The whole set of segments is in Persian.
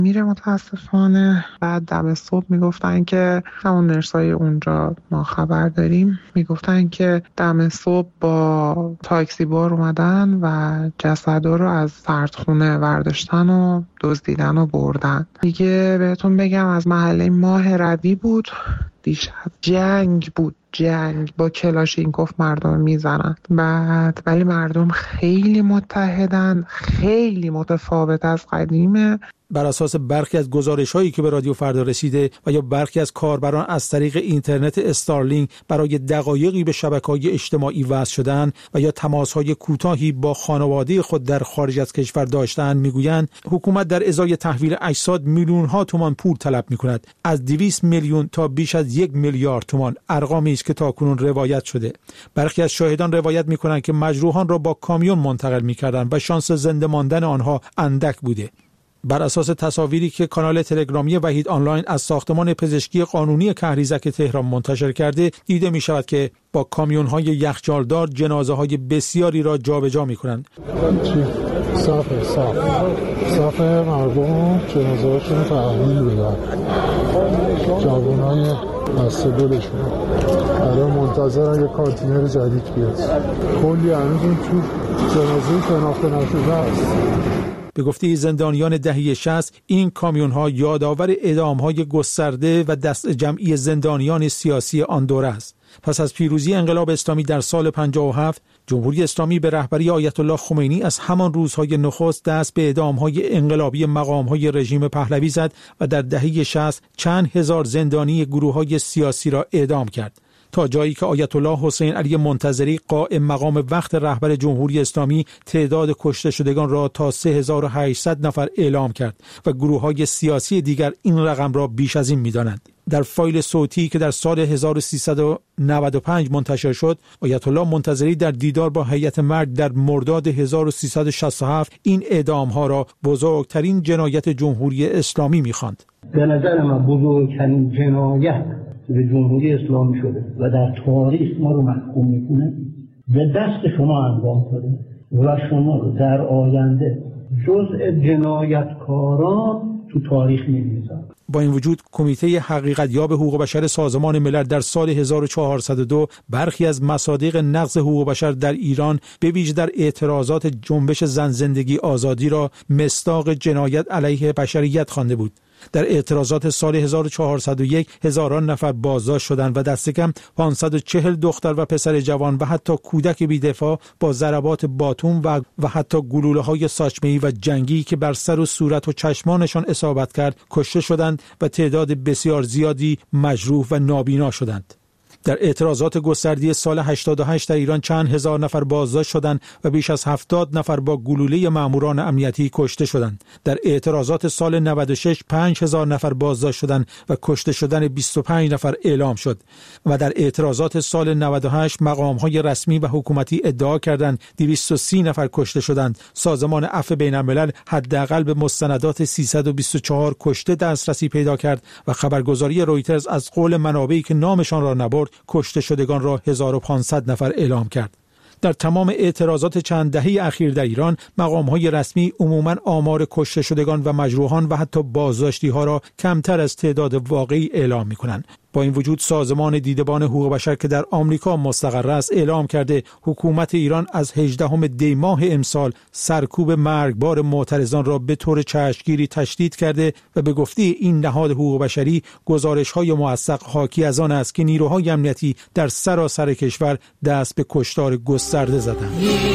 میره متاسفانه. بعد دم صبح میگفتن که همون نرسای اونجا ما خبر داریم، میگفتن که دم صبح با تاکسی بار اومدن و جسدا رو از سردخونه ورداشتن و دزدیدن و بردن. دیگه بهتون بگم از محله ماه ربی بود، دیشب جنگ بود، جنگ با کلاشینکوف مردم میزنن. بعد ولی مردم خیلی متحدن، خیلی متفاوت از قدیمه. بر اساس برخی از گزارش‌هایی که به رادیو فردا رسیده و یا برخی از کاربران از طریق اینترنت استارلینک برای دقایقی به شبکه‌های اجتماعی وصل شدن و یا تماس‌های کوتاهی با خانواده خود در خارج از کشور داشتن، میگویند حکومت در ازای تحویل اجساد میلیون‌ها تومان پول طلب می‌کند. از 200 میلیون تا بیش از 1 میلیارد تومان، ارقامی است که تاکنون روایت شده. برخی از شاهدان روایت می‌کنند که مجروحان را با کامیون منتقل می‌کردند و شانس زنده ماندن آنها اندک بوده. بر اساس تصاویری که کانال تلگرامی وحید آنلاین از ساختمان پزشکی قانونی کهریزک تهران منتشر کرده، دیده می شود که با کامیون‌های یخچالدار جنازه های بسیاری را جابجا می کنند. صاف مردم جنازه هاشون تحویل بدن، جوانای دست دلشون الان منتظرن یه کانتینر جدید بیاد. کلی هنوز تو جنازه شناخته نشده است. به گفته زندانیان دهه 60 این کامیون‌ها یادآور اعدام‌های گسترده و دست جمعی زندانیان سیاسی آن دوره است. پس از پیروزی انقلاب اسلامی در سال 57 جمهوری اسلامی به رهبری آیت الله خمینی از همان روزهای نخست دست به اعدام‌های انقلابی مقام‌های رژیم پهلوی زد و در دهه 60 چند هزار زندانی گروه‌های سیاسی را اعدام کرد، تا جایی که آیت الله حسین علی منتظری قائم مقام وقت رهبر جمهوری اسلامی تعداد کشته شدگان را تا 3800 نفر اعلام کرد و گروه‌های سیاسی دیگر این رقم را بیش از این می‌دانند. در فایل صوتی که در سال 1395 منتشر شد، آیت الله منتظری در دیدار با هیئت مرگ در مرداد 1367 این اعدام‌ها را بزرگترین جنایت جمهوری اسلامی می‌خواند. به نظر من بزرگترین جنایت به جمهوری اسلامی شده و در تاریخ ما رو محکوم میکنه، به دست شما انجام شده و شما رو در آینده جزء جنایتکاران تو تاریخ می‌نویسن. با این وجود کمیته حقیقت‌یاب حقوق بشر سازمان ملل در سال 1402 برخی از مصادیق نقض حقوق بشر در ایران به ویژه در اعتراضات جنبش زن زندگی آزادی را مصداق جنایت علیه بشریت خوانده بود. در اعتراضات سال 1401 هزاران نفر بازداشت شدند و دست کم 540 دختر و پسر جوان و حتی کودک بی‌دفاع با ضربات باتون و حتی گلوله‌های ساچمه‌ای و جنگی که بر سر و صورت و چشمانشان اصابت کرد کشته شدند و تعداد بسیار زیادی مجروح و نابینا شدند. در اعتراضات گسترده سال 88 در ایران چند هزار نفر بازداشت شدند و بیش از 70 نفر با گلوله ماموران امنیتی کشته شدند. در اعتراضات سال 96 5000 نفر بازداشت شدند و کشته شدن 25 نفر اعلام شد. و در اعتراضات سال 98 مقام‌های رسمی و حکومتی ادعا کردند 230 نفر کشته شدند. سازمان عفو بین‌الملل حداقل به مستندات 324 کشته دسترسی پیدا کرد و خبرگزاری رویترز از قول منابعی که نامشان را نبرد کشته شدگان را 1500 نفر اعلام کرد. در تمام اعتراضات چند دهه اخیر در ایران مقام‌های رسمی عموماً آمار کشته شدگان و مجروحان و حتی بازداشتی‌ها را کمتر از تعداد واقعی اعلام می‌کنند. با این وجود سازمان دیدبان حقوق بشر که در آمریکا مستقر است اعلام کرده حکومت ایران از 18 دی ماه امسال سرکوب مرگبار معترضان را به طور چشمگیری تشدید کرده و به گفته این نهاد حقوق بشری گزارش‌های موثق حاکی از آن است که نیروهای امنیتی در سراسر کشور دست به کشتار گسترده زدند.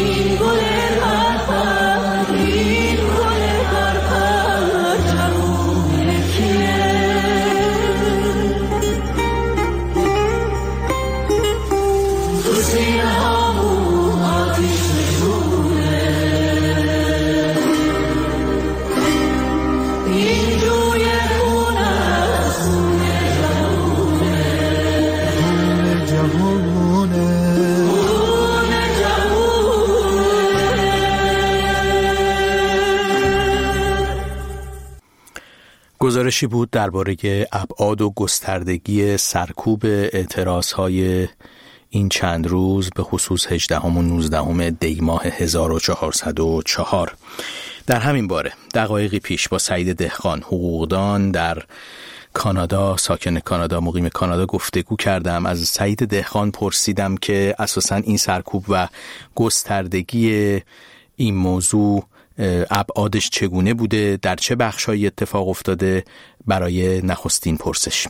گزارشی بود درباره ابعاد و گستردگی سرکوب اعتراضهای این چند روز به خصوص 18 و 19 دی ماه 1404. در همین باره دقایقی پیش با سعید دهقان، حقوقدان در کانادا، ساکن کانادا، مقیم کانادا گفتگو کردم. از سعید دهقان پرسیدم که اساساً این سرکوب و گستردگی این موضوع ابعادش چگونه بوده، در چه بخشایی اتفاق افتاده. برای نخستین پرسش،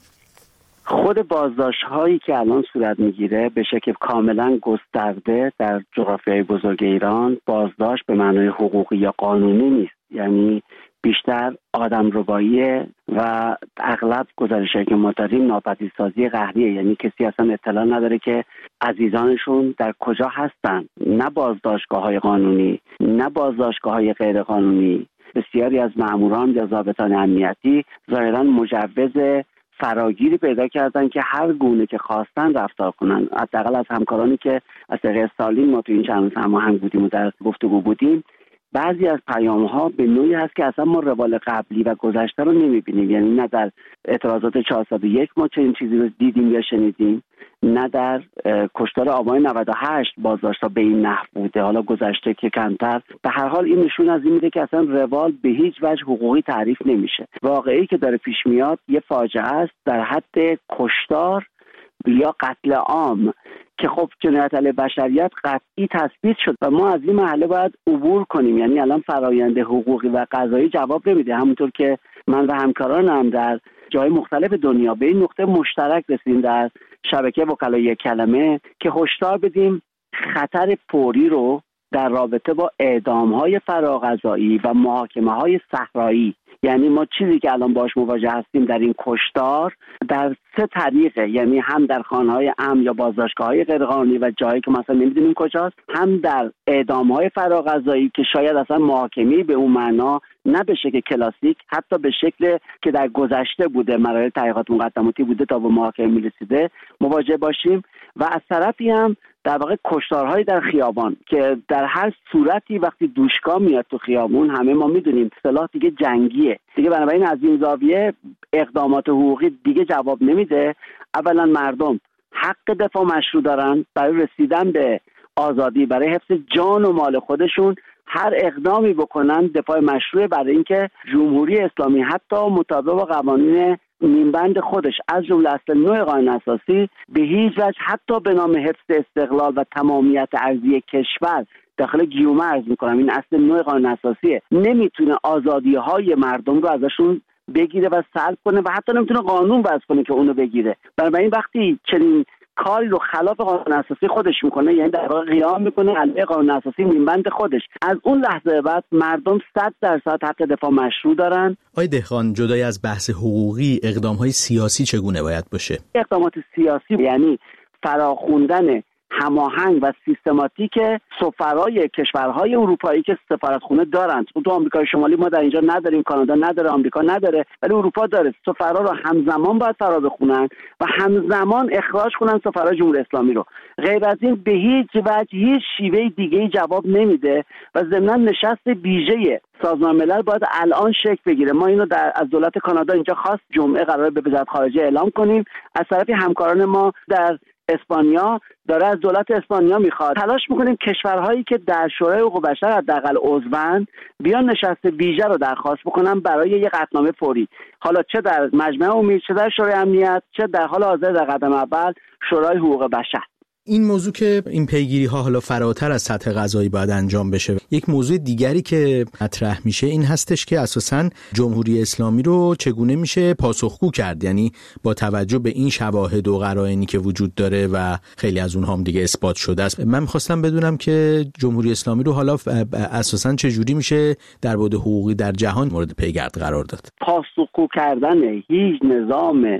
خود بازداشت‌هایی که الان صورت میگیره به شکل کاملا گسترده در جغرافیای بزرگ ایران بازداشت به معنای حقوقی یا قانونی نیست، یعنی بیشتر آدمرباییه و اغلب گزارش‌هایی که ما داریم ناپدیدسازی قهریه، یعنی کسی اصلا اطلاع نداره که عزیزانشون در کجا هستن. نه بازداشتگاه‌های قانونی، نه بازداشتگاه‌های غیر قانونی. بسیاری از ماموران یا ضابطان امنیتی ظاهراً مجوز فراگیری پیدا کردن که هر گونه که خواستن رفتار کنن. حداقل از همکارانی که از طریق استالین ما تو این چند روز هماهنگ بودیم و در گفتگو بودیم، بعضی از پیام‌ها به نوعی هست که اصلا ما روال قبلی و گذشته رو نمی‌بینیم. یعنی نه در اعتراضات 401 ما چنین چیزی رو دیدیم یا شنیدیم، نه در کشتار آبان 98 بازداشت‌ها به این نحو بوده، حالا گذشته که کمتر. به هر حال این نشون از این میده که اصلا روال به هیچ وجه حقوقی تعریف نمیشه. واقعی که داره پیش میاد یه فاجعه است در حد کشتار یا قتل عام که خب جنایت علیه بشریت قطعی تثبیت شد و ما از این مرحله باید عبور کنیم. یعنی الان فرآیند حقوقی و قضایی جواب نمیده. همونطور که من و همکارانم در جای مختلف دنیا به این نقطه مشترک رسیدیم در شبکه وکلای یک کلمه که هشدار بدیم خطر فوری رو در رابطه با اعدام‌های فراقضایی و محاکمه‌های صحرایی، یعنی ما چیزی که الان باش مواجه هستیم در این کشتار در 3 طریقه، یعنی هم در خانه‌های امن یا بازداشتگاه‌های غیرقانونی و جایی که مثلا نمی‌دونیم کجاست، هم در اعدام‌های فراقضایی که شاید اصلا محاکمه‌ای به اون معنا نه به شکل کلاسیک، حتی به شکل که در گذشته بوده، مراحل تحقیقات مقدماتی بوده تا به محاکمه می‌رسیده مواجه باشیم. و از طرفی هم در واقع کشتارهای در خیابان که در هر صورتی وقتی دوشکا میاد تو خیابون، همه ما میدونیم سلاح دیگه جنگیه دیگه، بنابراین از این زاویه اقدامات حقوقی دیگه جواب نمیده. اولا مردم حق دفاع مشروع دارن برای رسیدن به آزادی، برای حفظ جان و مال خودشون هر اقدامی بکنن دفاع مشروع، برای اینکه جمهوری اسلامی حتی مطابق با قوانین نیمبند خودش از جمله اصل 9 قانون اساسی به هیچ وجه حتی به نام حفظ استقلال و تمامیت ارضی کشور، داخل گیومه عرض میکنم این اصل 9 قانون اساسیه، نمیتونه آزادی‌های مردم رو ازشون بگیره و سلب کنه و حتی نمیتونه قانون وضع کنه که اونو بگیره. بنابراین وقتی چنین کاری رو خلاف قانون اساسی خودش میکنه، یعنی در واقع قیام میکنه علیه قانون اساسی نیمبند خودش، از اون لحظه بعد مردم 100% حق دفاع مشروع دارن. آقای دهقان، جدای از بحث حقوقی، اقدام‌های سیاسی چگونه باید باشه؟ اقدامات سیاسی یعنی فراخوندن هماهنگ و سیستماتیک سفرای کشورهای اروپایی که سفارتخونه دارند. تو آمریکای شمالی ما در اینجا نداریم، کانادا نداره، آمریکا نداره، ولی اروپا داره. سفرا رو همزمان باید فرا بخونن و همزمان اخراج کنن سفرای جمهوری اسلامی رو. غیر از این به هیچ وجه هیچ شیوه دیگه‌ای جواب نمیده و ضمن نشست ویژه سازمان ملل باید الان شکل بگیره. ما اینو از دولت کانادا اینجا خواست جمعه قراره به وزارت خارجه اعلام کنیم. از طرف همکاران ما در اسپانیا داره از دولت اسپانیا میخواد، تلاش میکنیم کشورهایی که در شورای حقوق بشر حداقل عضوند بیان نشست ویژه رو درخواست بکنن برای یک قطعنامه فوری، حالا چه در مجمع امید، چه در شورای امنیت، چه در حال حاضر در قدم اول شورای حقوق بشر. این موضوع که این پیگیری ها حالا فراتر از سطح قضایی باید انجام بشه. یک موضوع دیگری که مطرح میشه این هستش که اساساً جمهوری اسلامی رو چگونه میشه پاسخگو کرد، یعنی با توجه به این شواهد و قرائنی که وجود داره و خیلی از اونها هم دیگه اثبات شده است. من می‌خواستم بدونم که جمهوری اسلامی رو حالا اساساً چجوری میشه در بعد حقوقی در جهان مورد پیگرد قرار داد. پاسخگو کردن هیچ نظام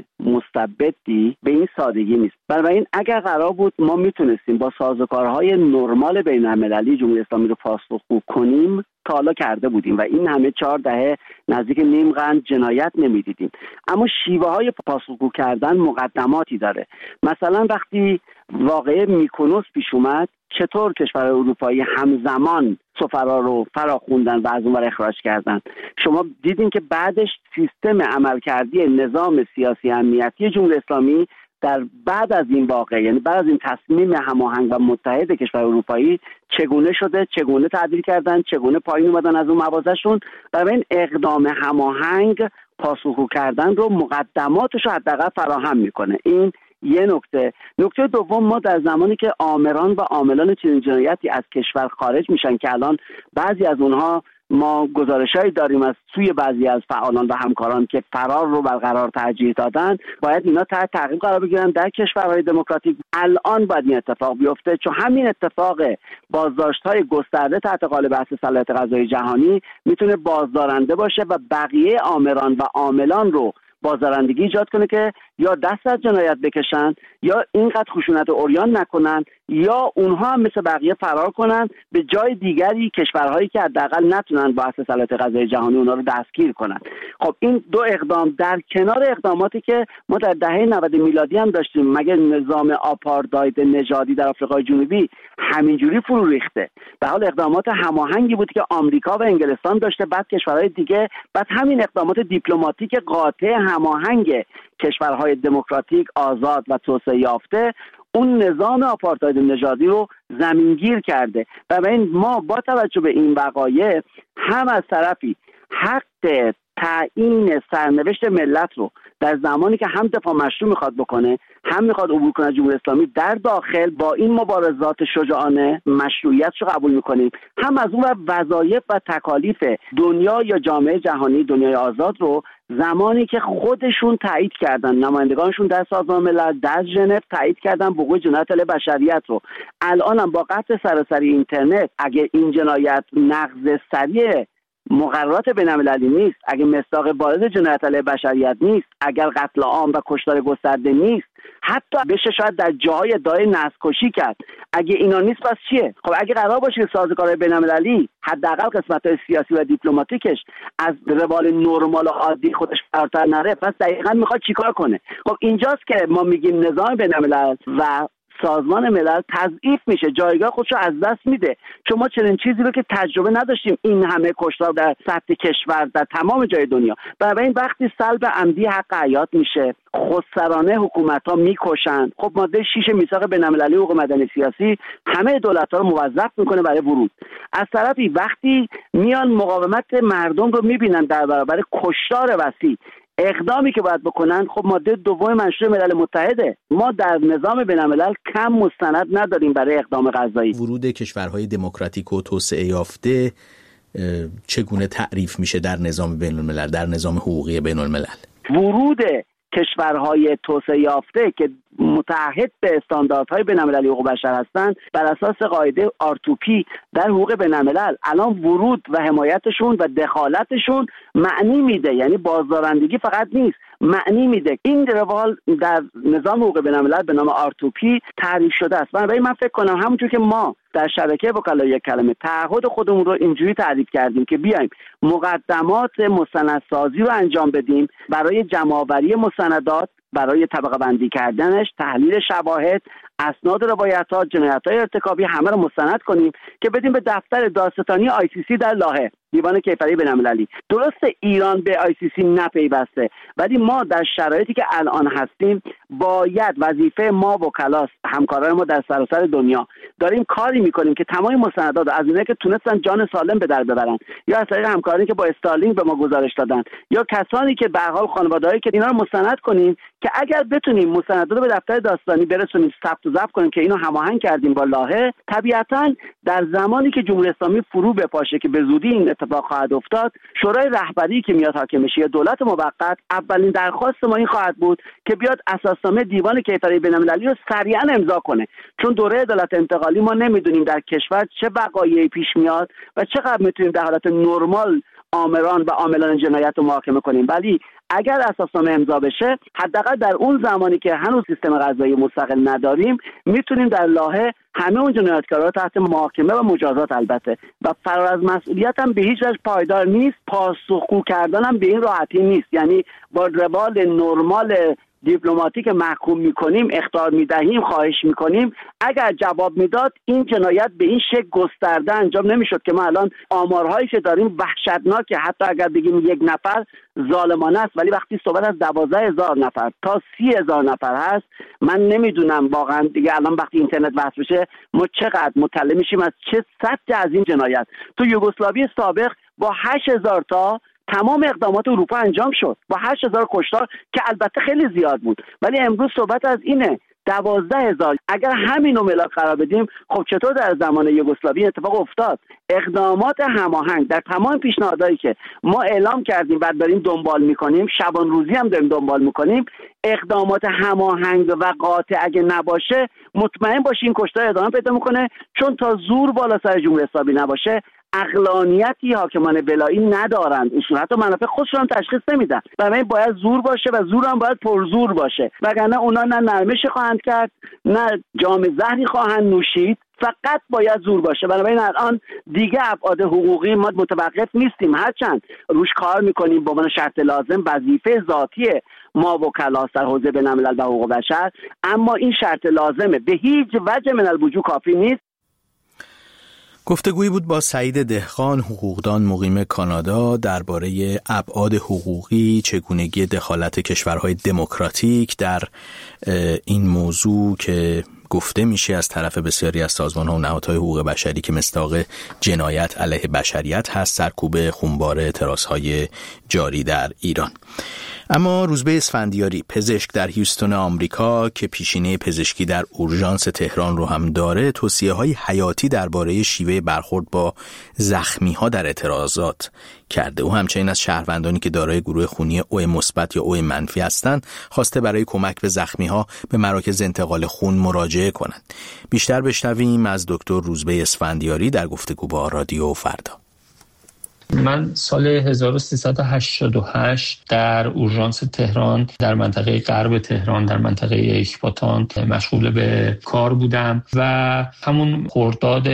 مستبدی به این سادگی نیست. بنابراین اگر قرار بود ما میتونستیم با سازوکارهای نرمال بین‌المللی جمهوری اسلامی رو پاسخگو کنیم، تا حالا کرده بودیم و این همه 4 دهه نزدیک نیم قرن جنایت نمیدیدیم. اما شیوه های پاسخگو کردن مقدماتی داره. مثلا وقتی واقعه میکونوس پیش اومد، چطور کشورهای اروپایی همزمان سفرا رو فراخوندن و از اون ور اخراج کردن؟ شما دیدین که بعدش سیستم عملکردی نظام سیاسی امنیتی جمهوری اسلامی در بعد از این واقعه، یعنی بعد از این تصمیم هماهنگ و متحد کشور اروپایی چگونه شده، چگونه تعدیل کردن، چگونه پایین اومدن از اون موازهشون. برای این اقدام هماهنگ پاسخگو کردن رو مقدماتش رو حداقل فراهم میکنه. این یه نکته. نکته دوم، ما در زمانی که آمران و عاملان چنین جنایتی از کشور خارج میشن که الان بعضی از اونها ما گزارشایی داریم از سوی بعضی از فعالان و همکاران که فرار رو برقرار ترجیح دادن، باید اینا تحت تعقیب قرار بگیرن در کشورهای دموکراتیک. الان باید این اتفاق بیفته، چون همین اتفاق بازداشت‌های گسترده تحت قالب بحث صلاحیت قضایی جهانی میتونه بازدارنده باشه و بقیه آمران و عاملان رو بازدارندگی ایجاد کنه که یا دست از جنایت بکشن، یا اینقدر خشونت عریان نکنن، یا اونها هم مثل بقیه فرار کنن به جای دیگری، کشورهایی که حداقل نتونن با اساس صلاحیت قضایی جهانی اونها رو دستگیر کنن. خب این دو اقدام در کنار اقداماتی که ما در دهه 90 میلادی هم داشتیم، مگه نظام آپارتاید نژادی در آفریقای جنوبی همینجوری فرو ریخته؟ به حال اقدامات هماهنگی بود که آمریکا و انگلستان داشته، بعد کشورهای دیگه، بعد همین اقدامات دیپلماتیک قاطع هماهنگ کشورهای دموکراتیک آزاد و توسعه یافته اون نظام آپارتاید نژادی رو زمینگیر کرده. و ما با توجه به این وقایع هم از طرفی حق تعیین سرنوشت ملت رو در زمانی که هم دفاع مشروع میخواد بکنه، هم میخواد عبور کنه جمهوری اسلامی در داخل، با این مبارزات شجاعانه مشروعیتش رو قبول میکنیم، هم از اون وظایف و تکالیف دنیا یا جامعه جهانی، دنیای آزاد رو زمانی که خودشون تایید کردن، نمایندگانشون در سازمان ملل، در ژنو تایید کردن وقوع جنایت علیه بشریت رو، الان هم با قطع سراسری اینترنت، اگه این جنایت نقض سریع مقررات بین‌المللی نیست، اگه مصداق بارز جنایت علیه بشریت نیست، اگر قتل عام و کشتار گسترده نیست، حتی بشه شاید در جاهای ادعای نسل‌کشی کرد، اگه اینا نیست پس چیه؟ خب اگه قرار باشه که سازوکارهای بین‌المللی حداقل قسمت‌های سیاسی و دیپلماتیکش از روال نرمال و عادی خودش فراتر نره، پس دقیقاً میخواد چیکار کنه؟ خب اینجاست که ما میگیم نظام بین‌الملل و سازمان ملل تضعیف میشه، جایگاه خودش رو از دست میده، چون ما چنین چیزی رو که تجربه نداشتیم، این همه کشتار در سطح کشور در تمام جای دنیا. برای این وقتی سلب عمدی حق حیات میشه، خودسرانه حکومت‌ها میکشن، خب ماده 6 میثاق بین‌المللی حقوق مدنی سیاسی همه دولت‌ها رو موظف میکنه برای ورود. از طرفی وقتی میان مقاومت مردم رو میبینن در برابر کشتار وسیع، اقدامی که باید بکنن، خب ماده 2 منشور ملل متحده، ما در نظام بین‌الملل کم مستند نداریم برای اقدام قضایی. ورود کشورهای دموکراتیک و توسعه یافته چگونه تعریف میشه در نظام بین‌الملل، در نظام حقوقی بین‌الملل؟ ورود کشورهای توسعه یافته که متعهد به استانداردهای بین‌المللی حقوق بشر هستند بر اساس قاعده آرتوپی در حقوق بین‌الملل، الان ورود و حمایتشون و دخالتشون معنی میده، یعنی بازدارندگی فقط نیست، معنی میده. این روال در نظام حقوق بین‌الملل به نام آرتوپی تعریف شده است. برای من فکر کنم همونجور که ما در شبکه وکلای یک کلمه تعهد خودمون رو اینجوری تعریف کردیم که بیایم مقدمات مستندسازی رو انجام بدیم برای جمع‌آوری مستندات، برای طبقه بندی کردنش، تحلیل شواهد، اسناد روایت‌ها، جنایت‌های ارتکابی، همه رو مستند کنیم که بدیم به دفتر دادستانی ICC در لاهه، دیوان کیفری بین‌المللی. درسته ایران به ICC نپیوسته، ولی ما در شرایطی که الان هستیم باید وظیفه ما وکلاست، همکاران ما در سراسر دنیا داریم کاری میکنیم که تمام مستندات از اونایی که تونستن جان سالم به در ببرن، یا از طریق همکارانی که با استارلینک به ما گزارش دادن، یا کسانی که به هر حال خانواده‌ای که اینا رو مستند کنیم که اگر بتونیم مستندات رو به دفتر دادستانی برسونیم، ثبت و ضبط کنیم که اینو هماهنگ کردیم با لاهه، طبیعتاً در زمانی که جمهوری اسلامی فرو بپاشه که به زودی این اتفاق خواهد افتاد، شورای رهبری که میاد حاکم بشه یا دولت موقت، اولین درخواست ما این خواهد بود که بیاد اساسنامه دیوان کیفری بین‌المللی رو سریعا امضا کنه، چون دوره عدالت انتقالی ما نمیدونیم در کشور چه وقایعی پیش میاد و چقدر میتونیم در حالت نرمال آمران و عاملان جنایت رو محاکمه کنیم، ولی اگر اساسنامه امضا بشه، حداقل در اون زمانی که هنوز سیستم قضایی مستقل نداریم، میتونیم در لاهه همه اون جنایتکارا تحت محاکمه و مجازات، البته و فرار از مسئولیت هم به هیچ وجه پایدار نیست، پاسخگو کردن هم به این راحتی نیست، یعنی با روال نرمال دیپلماتیک محکوم میکنیم، اخطار میدهیم، خواهش میکنیم، اگر جواب میداد این جنایت به این شکل گسترده انجام نمیشد که ما الان آمارهایی که داریم وحشتناکه. حتی اگر بگیم یک نفر ظالمانه است، ولی وقتی صحبت از 12,000 نفر تا 30,000 نفر هست، من نمیدونم واقعا دیگه الان وقتی اینترنت وصل بشه ما چقدر مطلع میشیم از چه سطح از این جنایت. تو یوگسلاوی سابق با 8,000 تا تمام اقدامات اروپا انجام شد، با 8,000 کشتار که البته خیلی زیاد بود، ولی امروز صحبت از اینه 12,000. اگر همینو ملاک قرار بدیم، خب چطور در زمان یوگسلاوی اتفاق افتاد؟ اقدامات هماهنگ در تمام پیشنهادهایی که ما اعلام کردیم و داریم دنبال میکنیم، شبان روزی هم داریم دنبال میکنیم، اقدامات هماهنگ و قاطع اگه نباشه مطمئن باشین کشتار ادامه پیدا میکنه، چون تا زور بالا سر جمهوری اسلامی نباشه اقلانیتی حاکمان ولایی ندارند، اصولا حتی منافع خودشون هم تشخیص نمیدن. برای باید زور باشه و زور هم باید پرزور باشه، وگرنه اونا نه نرمش خواهند کرد نه جام زهری خواهند نوشید، فقط باید زور باشه. بنابراین الان دیگه ابعاد حقوقی ما متوقف نیستیم، هرچند روش کار میکنیم به عنوان شرط لازم، وظیفه ذاتی ما وکلاست در حوزه بین‌الملل و حقوق بشر، اما این شرط لازمه، به هیچ وجه من الوجوه کافی نیست. گفتگویی بود با سعید دهقان، حقوقدان مقیم کانادا، درباره ابعاد حقوقی، چگونگی دخالت کشورهای دموکراتیک در این موضوع که گفته میشه از طرف بسیاری از سازمان‌ها و نهادهای حقوق بشری که مصداق جنایت علیه بشریت هست، سرکوب خونبار اعتراضهای جاری در ایران. اما روزبه اسفندیاری، پزشک در هیوستون آمریکا که پیشینه پزشکی در اورژانس تهران رو هم داره، توصیه‌های حیاتی درباره شیوه برخورد با زخمی‌ها در اعتراضات کرده. او همچنین از شهروندانی که دارای گروه خونی او مثبت یا او منفی هستند خواسته برای کمک به زخمی‌ها به مراکز انتقال خون مراجعه کنند. بیشتر بشنویم از دکتر روزبه اسفندیاری در گفتگو با رادیو فردا. من سال 1388 در اورژانس تهران در منطقه غرب تهران در منطقه اکباتان مشغول به کار بودم و همون خرداد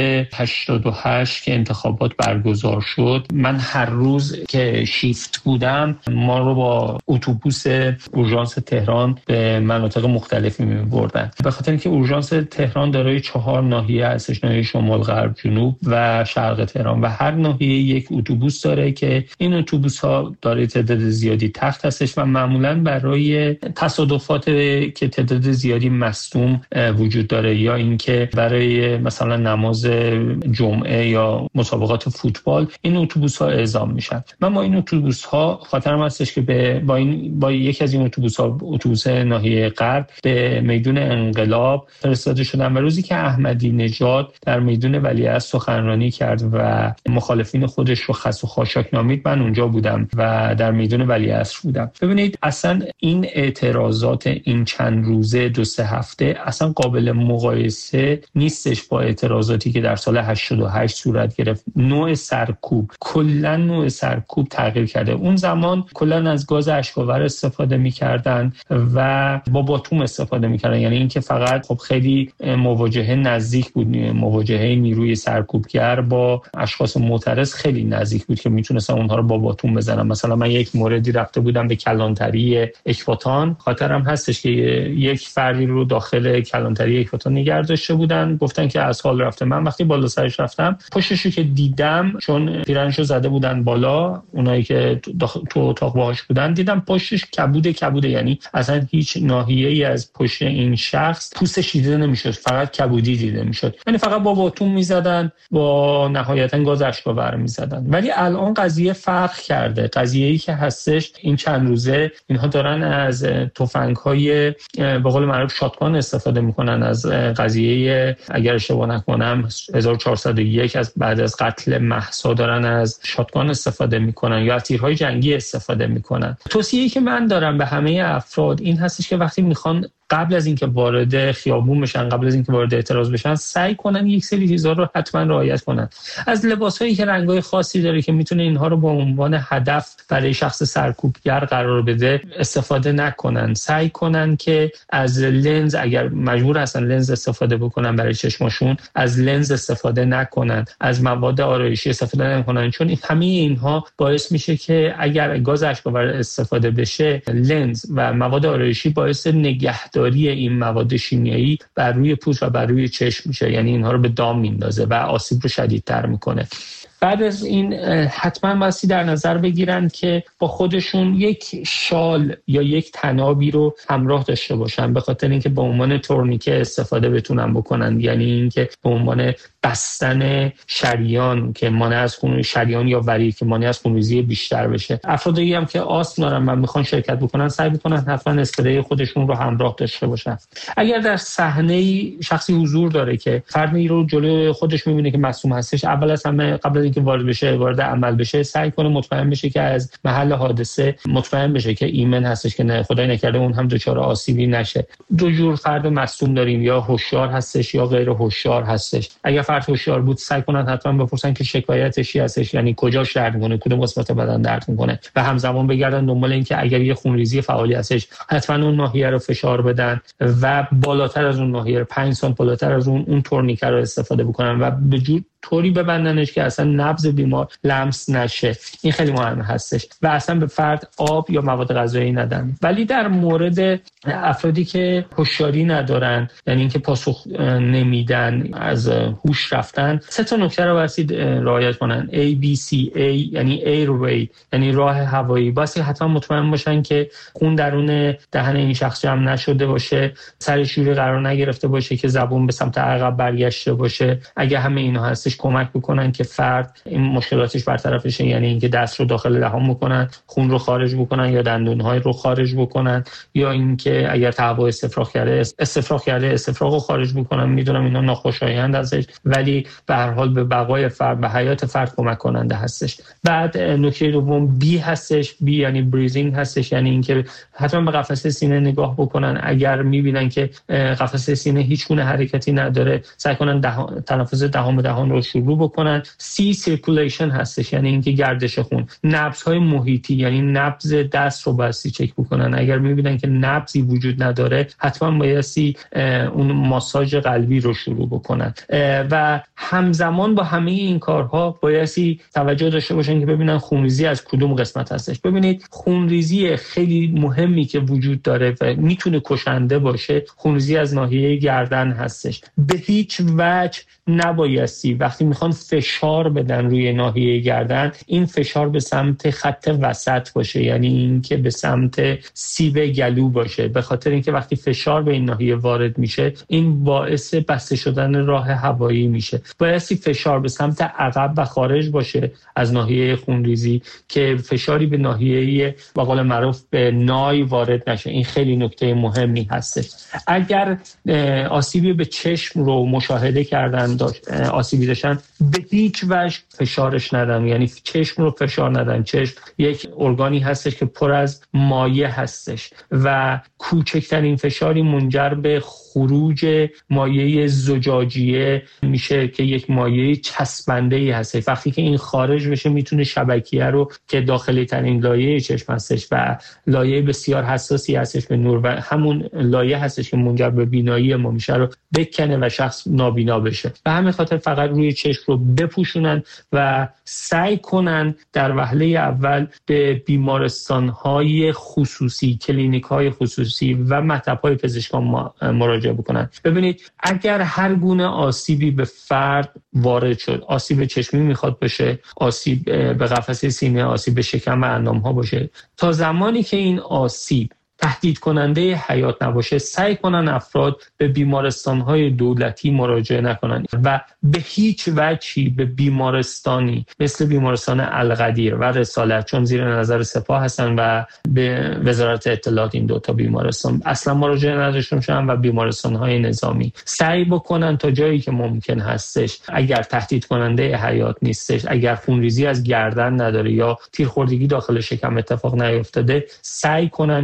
88 که انتخابات برگزار شد، من هر روز که شیفت بودم ما رو با اتوبوس اورژانس تهران به مناطق مختلفی می‌بردن، به خاطر اینکه اورژانس تهران دارای 4 ناحیه هستش، ناحیه شمال، غرب، جنوب و شرق تهران و هر ناحیه یک اتوبوس داره که این اتوبوس‌ها داره تعداد زیادی تخت هستش و معمولاً برای تصادفات که تعداد زیادی مصدوم وجود داره یا اینکه برای مثلا نماز جمعه یا مسابقات فوتبال این اتوبوس‌ها اعزام میشن. من با این اتوبوس‌ها خاطرم هستش که با یکی از این اتوبوس‌ها، اتوبوس ناحیه غرب، به میدون انقلاب فرستاده شدم و روزی که احمدی نژاد در میدون ولیعصر سخنرانی کرد و مخالفین خودش رو و خاشاک نامید، من اونجا بودم و در میدون ولیعصر بودم. ببینید اصلا این اعتراضات این چند روزه 2-3 هفته اصلا قابل مقایسه نیستش با اعتراضاتی که در سال 88 صورت گرفت. نوع سرکوب، کلا نوع سرکوب تغییر کرده. اون زمان کلا از گاز اشک‌آور استفاده می‌کردن و با باتوم استفاده می‌کردن، یعنی اینکه فقط خب خیلی مواجهه نزدیک بود، مواجهه نیروی سرکوبگر با اشخاص معترض خیلی نزدیک بود که میتونستم اونها رو با باتون بزنم. مثلا من یک موردی رفته بودم به کلانتری اکباتان، خاطرم هستش که یک فردی رو داخل کلانتری اکباتان نگه داشته بودن، گفتن که از حال رفته. من وقتی بالا سرش رفتم، پشتشو که دیدم، چون پیرنشو زده بودن بالا، اونایی که تو اتاق باهاش بودن، دیدم پشتش کبوده، یعنی اصلا هیچ ناحیه‌ای از پشت این شخص پوستش دیده نمیشد، فقط کبودی دیده میشد، یعنی فقط با باتون میزدن، با نهایتا گاز اشک‌آور میزدن. ولی الان قضیه فرق کرده. قضیه‌ای که هستش این چند روزه اینها دارن از تفنگ‌های به قول معروف شاتگان استفاده میکنن. از قضیه اگر اشتباه نکنم 1401 از بعد از قتل مهسا دارن از شاتگان استفاده میکنن یا از تیرهای جنگی استفاده میکنن. توصیه‌ای که من دارم به همه افراد این هستش که وقتی میخوان قبل از اینکه وارد خیابون بشن، قبل از اینکه وارد اعتراض بشن، سعی کنن یک سری چیزا رو حتما رعایت کنن. از لباسایی که رنگ‌های خاصی داره که میتونه اینها رو به عنوان هدف برای شخص سرکوبگر قرار بده استفاده نکنن. سعی کنن که از لنز، اگر مجبور هستن لنز استفاده بکنن برای چشماشون، از لنز استفاده نکنن، از مواد آرایشی استفاده نکنن، چون همه اینها باعث میشه که اگر گاز اشک‌آور استفاده بشه، لنز و مواد آرایشی باعث نگهداری این مواد شیمیایی بر روی پوست و بر روی چشم میشه، یعنی اینها رو به دام میندازه و آسیب رو شدیدتر میکنه. بعد از این حتما بایستی در نظر بگیرن که با خودشون یک شال یا یک تنابی رو همراه داشته باشن، به خاطر اینکه به عنوان تورنیکه استفاده بتونن بکنن، یعنی اینکه به عنوان بستن شریان که مانع از شریان یا ورید که مانع از خونریزی بیشتر بشه. افرادی هم که آسم دارن و میخوان شرکت بکنن سعی بکنن حتما اسپری خودشون رو همراه داشته باشن. اگر در صحنه شخصی حضور داره که فردی رو جلوی خودش میبینه که مصدوم هستش، اول از همه قبل از اینکه وارد عمل بشه سعی کنه مطمئن بشه که از محل حادثه مطمئن بشه که ایمن هستش، که نه خدای نکرده اون هم دچار آسیبی نشه. دو جور فرد مصدوم داریم، یا هوشیار هستش یا غیر هوشیار هستش. اگر فرد هوشیار بود سعی کنن حتما بپرسن که شکایتش چی هستش، یعنی کجاش درد میکنه، کدوم قسمت بدن درد میکنه، و همزمان بگردن دنبال این که اگر یه خونریزی فعالی هستش حتما اون ناحیه رو فشار بدن و بالاتر از اون ناحیه 5 سانت بالاتر از اون تورنیکه رو استفاده بکنن و به جور طوری ببندنش که اصلا نبض بیمار لمس نشه. این خیلی مهم هستش و اصلا به فرد آب یا مواد غذایی ندن. ولی در مورد افرادی که هوشیاری ندارن، یعنی اینکه پاسخ نمیدن، از هوش رفتن، 3 نکته رو باید رعایت کنن. ABCA یعنی airway یعنی راه هوایی. باید حتما مطمئن باشن که خون درون دهن این شخص جمع نشده باشه، سرش جوری قرار نگرفته باشه که زبون به سمت عقب برگشته باشه. اگه همه اینا هستش کمک بکنن که فرد این مشکلاتش برطرف بشه، یعنی اینکه دست رو داخل دهان بکنن، خون رو خارج بکنن یا دندون‌های رو خارج بکنن، یا اینکه اگر تهوع استفراغ کرده استفراغ رو خارج بکنن. میدونم اینا ناخوشایند ازش، ولی به هر حال به بقای فرد، به حیات فرد کمک کننده هستش. بعد نکته دوم B هستش. B یعنی بریزینگ هستش، یعنی اینکه حتما به قفسه سینه نگاه بکنن. اگر میبینن که قفسه سینه هیچ گونه حرکتی نداره سعی کنن تنفس دهان به دهان رو شروع بکنن. C سیرکولیشن هستش، یعنی اینکه گردش خون. نبض‌های محیطی یعنی نبض دست رو بایستی چک بکنن. اگر میبینن که نبضی وجود نداره حتما بایستی اون ماساژ قلبی رو شروع بکنن و همزمان با همه این کارها بایستی توجه داشته باشن که ببینن خونریزی از کدوم قسمت هستش. ببینید خونریزی خیلی مهمی که وجود داره و میتونه کشنده باشه، خونریزی از ناحیه گردن هستش. به هیچ وجه نبایستی وقتی میخوان فشار بدن روی ناحیه گردن این فشار به سمت خط وسط باشه، یعنی این که به سمت سیب گلو باشه، به خاطر اینکه وقتی فشار به این ناحیه وارد میشه این باعث بسته شدن راه هوایی میشه. بایستی فشار به سمت عقب و خارج باشه از ناحیه خونریزی که فشاری به ناحیه به قول معروف به نای وارد نشه. این خیلی نکته مهمی هستش. اگر آسیبی به چشم رو مشاهده کردن، آسیبی داشتن، به هیچ وجه فشارش ندن، یعنی چشم رو فشار ندن. چشم یک ارگانی هستش که پر از مایع هستش و کوچکترین فشاری منجر به خروج مایع زجاجیه میشه که یک مایع چسبنده‌ای هست. وقتی که این خارج بشه میتونه شبکیه رو که داخلی ترین لایه چشم هستش و لایه بسیار حساسی هستش به نور و همون لایه هستش که منجر به بینایی ما میشه رو بکنه و شخص نابینا بشه. به همین خاطر فقط روی چشم رو بپوشونن و سعی کنن در وهله اول به بیمارستان‌های خصوصی، کلینیک‌های خصوصی و مطب‌های پزشکان مراجعه بکنن. ببینید اگر هر گونه آسیبی به فرد وارد شد، آسیب چشمی میخواد باشه، آسیب به قفسه سینه، آسیب به شکم و اندام‌ها باشه، تا زمانی که این آسیب تهدید کننده حیات نباشه سعی کنن افراد به بیمارستان‌های دولتی مراجعه نکنن و به هیچ وجهی به بیمارستانی مثل بیمارستان القدیر و رسالت، چون زیر نظر سپاه هستن و به وزارت اطلاعات، این 2 بیمارستان اصلا مراجعه نداشته باشن و بیمارستان‌های نظامی سعی بکنن تا جایی که ممکن هستش، اگر تهدید کننده حیات نیستش، اگر خونریزی از گردن نداره یا تیرخوردگی داخل شکم اتفاق نیفتاده، سعی کنن که صبر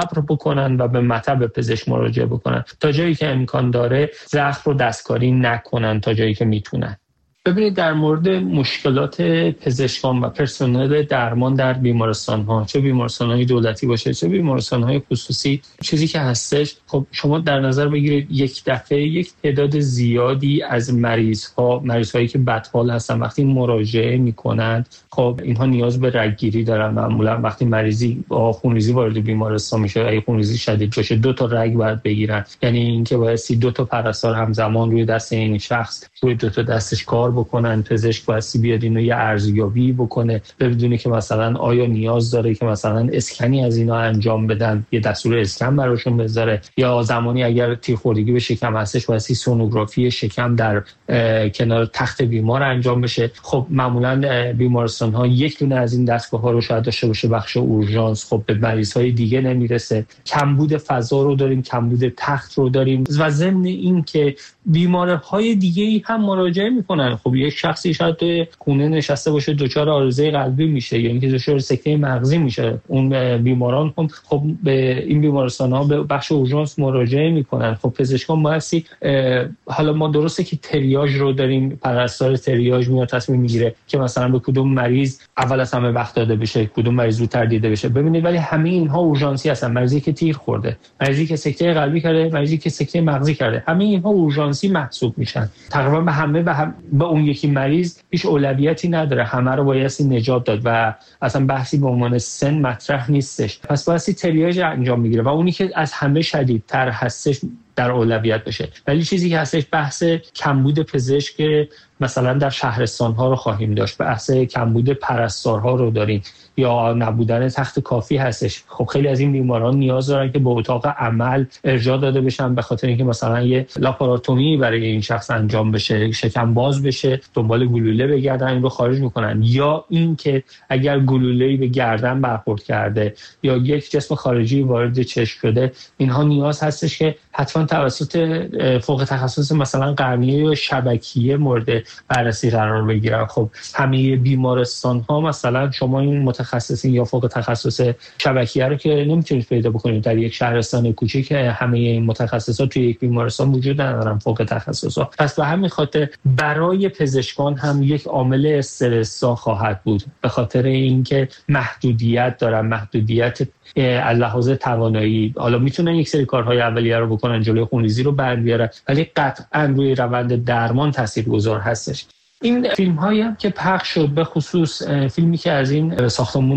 صبر بکنن و به مطب پزشک مراجعه بکنن، تا جایی که امکان داره زخم رو دستکاری نکنن تا جایی که میتونن. ببینید در مورد مشکلات پزشکان و پرسنل درمان در بیمارستان‌ها، چه بیمارستان‌های دولتی باشه چه بیمارستان‌های خصوصی، چیزی که هستش، خب شما در نظر بگیرید یک دفعه یک تعداد زیادی از مریض‌هایی که بدحال هستن وقتی مراجعه می‌کنند، خب اینها نیاز به رگگیری دارن. معمولا وقتی مریضی با خونریزی وارد بیمارستان میشه، اگه خونریزی شدید باشه 2 تا رگ باید بگیرن، یعنی اینکه بایستی 2 تا پرستار همزمان روی دست این شخص روی 2 تا دستش کار بکنن. پزشک واسه بیاد اینو یه ارزیابی بکنه، ببینه که مثلا آیا نیاز داره که مثلا اسکنی از اینا انجام بدن، یه دستور اسکن براشون بذاره، یا زمانی اگر تیرخوردگی به شکم هستش واسه سونوگرافی شکم در کنار تخت بیمار انجام بشه. خب معمولا بیمارستان ها یک دونه از این دستگاه ها رو شاید داشته باشه، بخش اورژانس خب به مریض های دیگه نمیرسه. کمبود فضا رو داریم، کمبود تخت رو داریم و ضمن این که بیمارهای دیگه‌ای هم مراجعه میکنن. خب یک شخصی شاید توی خونه نشسته باشه دچار عارضه قلبی میشه یا اینکه دچار سکته مغزی میشه، اون بیماران هم خب به این بیمارستان‌ها به بخش اورژانس مراجعه میکنن. خب پزشکان بایستی، حالا ما درسته که تریاژ رو داریم، پرستار تریاژ میاد تصمیم میگیره که مثلا به کدوم مریض اول از همه وقت داده بشه، کدوم مریض زودتر دیده بشه. ببینید ولی همه اینها اورژانسی هستن. مریضی که تیر خورده، مریضی که سکته قلبی کرده، مریضی که سکته مغزی کرده، همه اینها اورژانسی محسوب میشن. تقریبا به همه به اون یکی مریض هیچ اولویتی نداره، همه رو بایستی نجات داد و اصلا بحثی به عنوان سن مطرح نیستش. پس بایستی تریاژ انجام میگیره و اونی که از همه شدیدتر هستش در اولویت بشه. ولی چیزی که هستش بحث کمبود پزشک مثلا در شهرستان‌ها رو خواهیم داشت، بحث کمبود پرستارها رو داریم یا نبودن تخت کافی هستش. خب خیلی از این بیماران نیاز دارن که به اتاق عمل ارجاع داده بشن به خاطر اینکه مثلا یه لاپاراتومی برای این شخص انجام بشه، شکم باز بشه، دنبال گلوله بگردن این رو خارج میکنن، یا اینکه اگر گلوله‌ای به گردن برخورد کرده یا یک جسم خارجی وارد چشم شده، اینها نیاز هستش که حتما توسط فوق تخصص مثلا قرنیه یا شبکیه مورد بررسی قرار بگیرن. خب همه بیمارستان ها مثلا شما این متخصصین یا فوق تخصص شبکیه رو که نمیتونید پیدا بکنید در یک شهرستان کوچیک که همه این متخصصات توی یک بیمارستان وجود ندارن فوق تخصصا. پس به همین خاطر برای پزشکان هم یک عامل استرس خواهد بود به خاطر اینکه محدودیت دارن، محدودیت از لحاظ توانایی. حالا میتونن یک سری کارهای اولیه رو بکنن، جلوی خونریزی رو بند بیارن، ولی قطعا روی روند درمان تاثیرگذار هستش. این فیلم هایی هم که پخش شد، به خصوص فیلمی که از این ساختمون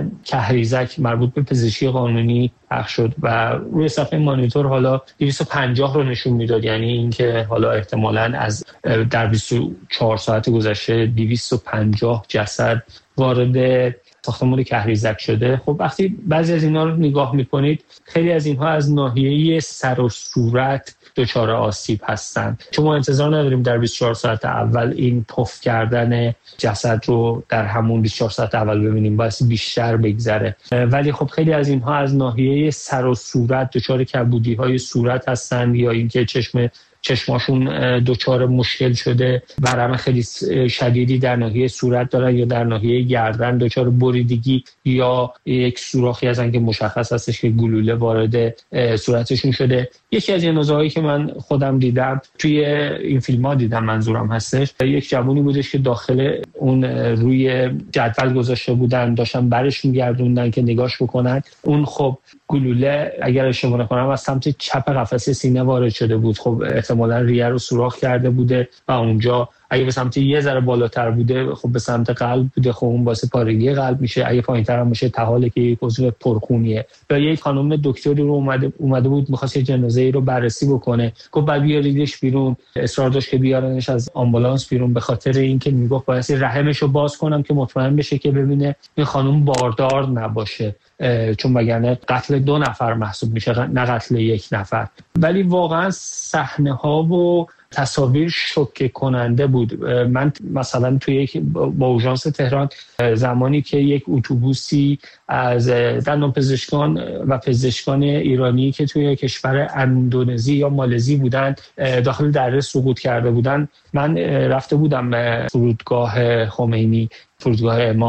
کهریزک مربوط به پزشکی قانونی پخش شد و روی صفحه مانیتور حالا 250 رو نشون میداد، یعنی اینکه حالا احتمالاً از در 24 ساعت گذشته 250 جسد وارد ساختمون کهریزک شده. خب وقتی بعضی از اینا رو نگاه میکنید، خیلی از اینها از ناحیه سر و صورت دچار آسیب هستن، چون ما انتظار نداریم در 24 ساعت اول این پف کردن جسد رو در همون 24 ساعت اول ببینیم، باید بیشتر بگذره. ولی خب خیلی از اینها از ناحیه سر و صورت دچار کبودی‌های صورت هستن یا اینکه چشماشون دچار مشکل شده، ورم خیلی شدیدی در ناحیه صورت دارن یا در ناحیه گردن دچار بریدگی یا یک سوراخی هستن که مشخص هستش که گلوله وارد صورتشون شده. یکی از جنازه‌هایی که من خودم دیدم توی این فیلم‌ها دیدم، منظورم هستش، یک جوونی بودش که داخل اون روی جدول گذاشته بودن، داشتن برش می‌گردوندن که نگاش بکنن. اون خب گلوله اگر اشتباه نکنم از سمت چپ قفسه سینه وارد شده بود. خب احتمالاً ریه رو سوراخ کرده بوده و اونجا اگه به سمت یه ذره بالاتر بوده خب به سمت قلب بوده، خب اون باعث پارگی قلب میشه. اگه پایین‌تر هم باشه تحاله که یک عضو پرخونیه. یا یک خانم دکتری رو اومده بود می‌خواست یه جنازه‌ای رو بررسی بکنه، گفت بعد بیاریدش بیرون، اصرار داشت که بیارنش از آمبولانس بیرون به خاطر اینکه میگفت باعث رحمش رو باز کنم که مطمئن بشه که ببینه این خانم باردار نباشه، چون وگرنه قتل 2 نفر محسوب میشه نه قتل 1 نفر. ولی واقعا صحنه‌ها و تصاویر شوکه کننده بود. من مثلا توی با اورژانس تهران زمانی که یک اتوبوسی از دندانپزشکان و پزشکان ایرانی که توی کشور اندونزی یا مالزی بودن داخل دره سقوط کرده بودن، من رفته بودم به فرودگاه خمینی، فرودگاه امام،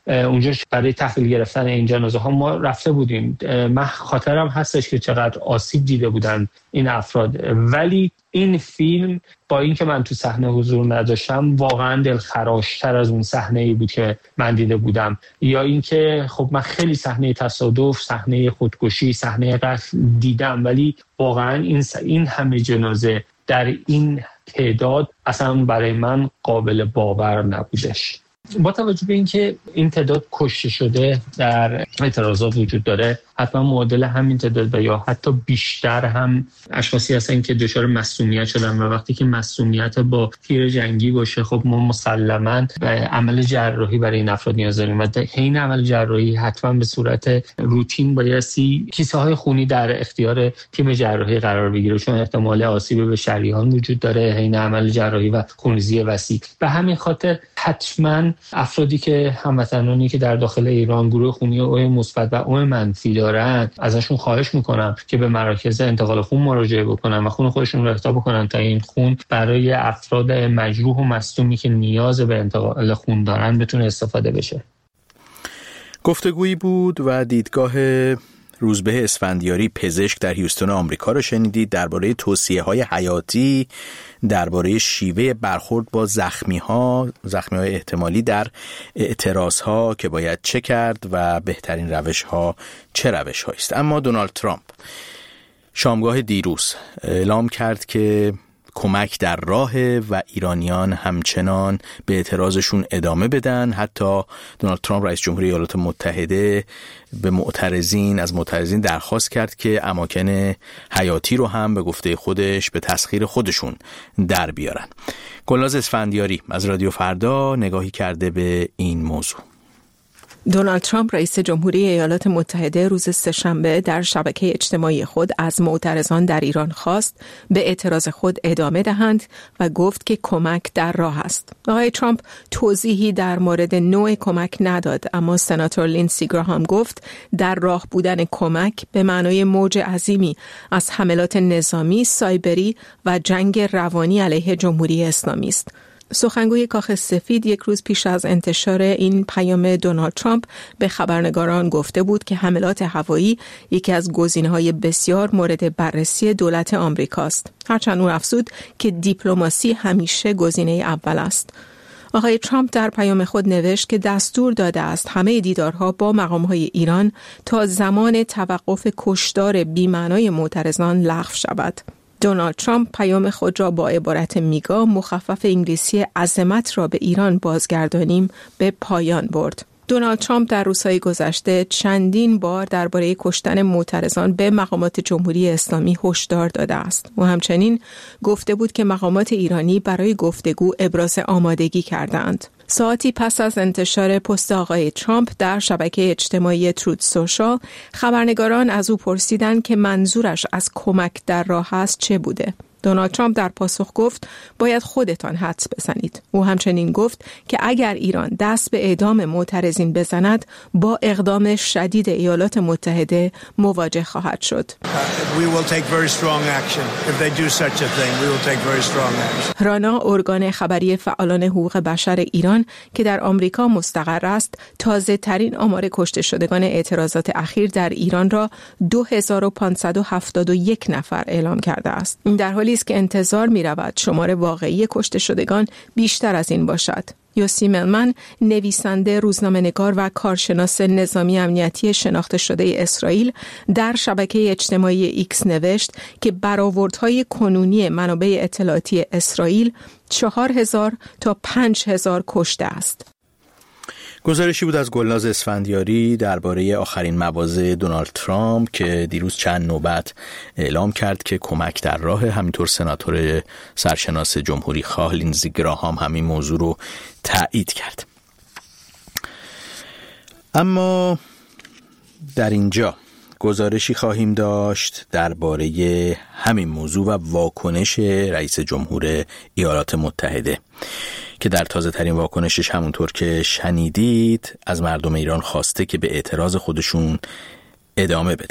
اونجا برای تحویل گرفتن این جنازه ها ما رفته بودیم. من خاطرم هستش که چقدر آسیب دیده بودن این افراد، ولی این فیلم با اینکه من تو صحنه حضور نداشتم واقعا دلخراشتر از اون صحنه‌ای بود که من دیده بودم. یا اینکه خب من خیلی صحنه تصادف، صحنه خودکشی، صحنه قتل دیدم، ولی واقعا این همه جنازه در این تعداد اصلا برای من قابل باور نبودش. با توجه به اینکه این تعداد کشته شده در اعتراضات وجود داره، حتما معادل همین تعداد و یا حتی بیشتر هم اشخاصی هستن که دچار مسمومیت شدن و وقتی که مسمومیت با تیر جنگی باشه خب ما مسلماً به عمل جراحی برای این افراد نیاز داریم و حین عمل جراحی حتما به صورت روتین بایستی کیسه های خونی در اختیار تیم جراحی قرار بگیره، چون احتمال آسیب به شریان وجود داره حین عمل جراحی و خونریزی وسیع. به همین خاطر حتما افرادی که هموطنانی که در داخل ایران گروه خونی او مثبت و او منفی دارن، ازشون خواهش میکنم که به مراکز انتقال خون مراجعه بکنن و خون خودشون رو اهدا بکنن تا این خون برای افراد مجروح و مصدومی که نیاز به انتقال خون دارن بتونه استفاده بشه. گفتگویی بود و دیدگاه روزبه اسفندیاری پزشک در هیوستن آمریکا رو شنیدید درباره توصیه‌های حیاتی، درباره شیوه برخورد با زخمی‌های احتمالی در اعتراض‌ها که باید چه کرد و بهترین روش‌ها چه روش‌هایی است. اما دونالد ترامپ شامگاه دیروز اعلام کرد که کمک در راه و ایرانیان همچنان به اعتراضشون ادامه بدن. حتی دونالد ترامپ رئیس جمهوری ایالات متحده از معترضین درخواست کرد که اماکن حیاتی رو هم به گفته خودش به تسخیر خودشون در بیارن. گلناز اسفندیاری از رادیو فردا نگاهی کرده به این موضوع. دونالد ترامپ رئیس جمهوری ایالات متحده روز سه‌شنبه در شبکه اجتماعی خود از معترضان در ایران خواست به اعتراض خود ادامه دهند و گفت که کمک در راه است. آقای ترامپ توضیحی در مورد نوع کمک نداد، اما سناتور لینسی گراهام گفت در راه بودن کمک به معنای موج عظیمی از حملات نظامی، سایبری و جنگ روانی علیه جمهوری اسلامی است. سخنگوی کاخ سفید یک روز پیش از انتشار این پیام دونالد ترامپ به خبرنگاران گفته بود که حملات هوایی یکی از گزینه‌های بسیار مورد بررسی دولت آمریکاست. هرچند او افزود که دیپلماسی همیشه گزینه اول است. آقای ترامپ در پیام خود نوشت که دستور داده است همه دیدارها با مقام‌های ایران تا زمان توقف کشتار بی‌معنای معترضان لغو شود. دونالد ترامپ پیام خود را با عبارت میگا مخفف انگلیسی عظمت را به ایران بازگردانیم به پایان برد. دونالد ترامپ در روزهای گذشته چندین بار درباره کشتن معترضان به مقامات جمهوری اسلامی هشدار داده است. او همچنین گفته بود که مقامات ایرانی برای گفتگو ابراز آمادگی کردند. ساعتی پس از انتشار پست آقای ترامپ در شبکه اجتماعی تروت سوشال، خبرنگاران از او پرسیدند که منظورش از کمک در راه است چه بوده. دونالد ترامپ در پاسخ گفت باید خودتان حدس بزنید. او همچنین گفت که اگر ایران دست به اعدام معترضین بزند با اقدام شدید ایالات متحده مواجه خواهد شد. رانا، ارگان خبری فعالان حقوق بشر ایران که در آمریکا مستقر است، تازه ترین آمار کشته شدگان اعتراضات اخیر در ایران را 2571 نفر اعلام کرده است. این در حالی است که انتظار می رود شمار واقعی کشته شدگان بیشتر از این باشد. یوسی ملمن، نویسنده، روزنامه‌نگار و کارشناس نظامی امنیتی شناخته شده اسرائیل، در شبکه اجتماعی ایکس نوشت که برآوردهای کنونی منابع اطلاعاتی اسرائیل 4000 تا 5000 کشته است. گزارشی بود از گلناز اسفندیاری درباره آخرین مواضع دونالد ترامپ که دیروز چند نوبت اعلام کرد که کمک در راه. همینطور سناتور سرشناس جمهوری خواه لینزی گراهام همین موضوع رو تایید کرد. اما در اینجا گزارشی خواهیم داشت درباره همین موضوع و واکنش رئیس جمهور ایالات متحده که در تازه ترین واکنشش همونطور که شنیدید از مردم ایران خواسته که به اعتراض خودشون ادامه بدن.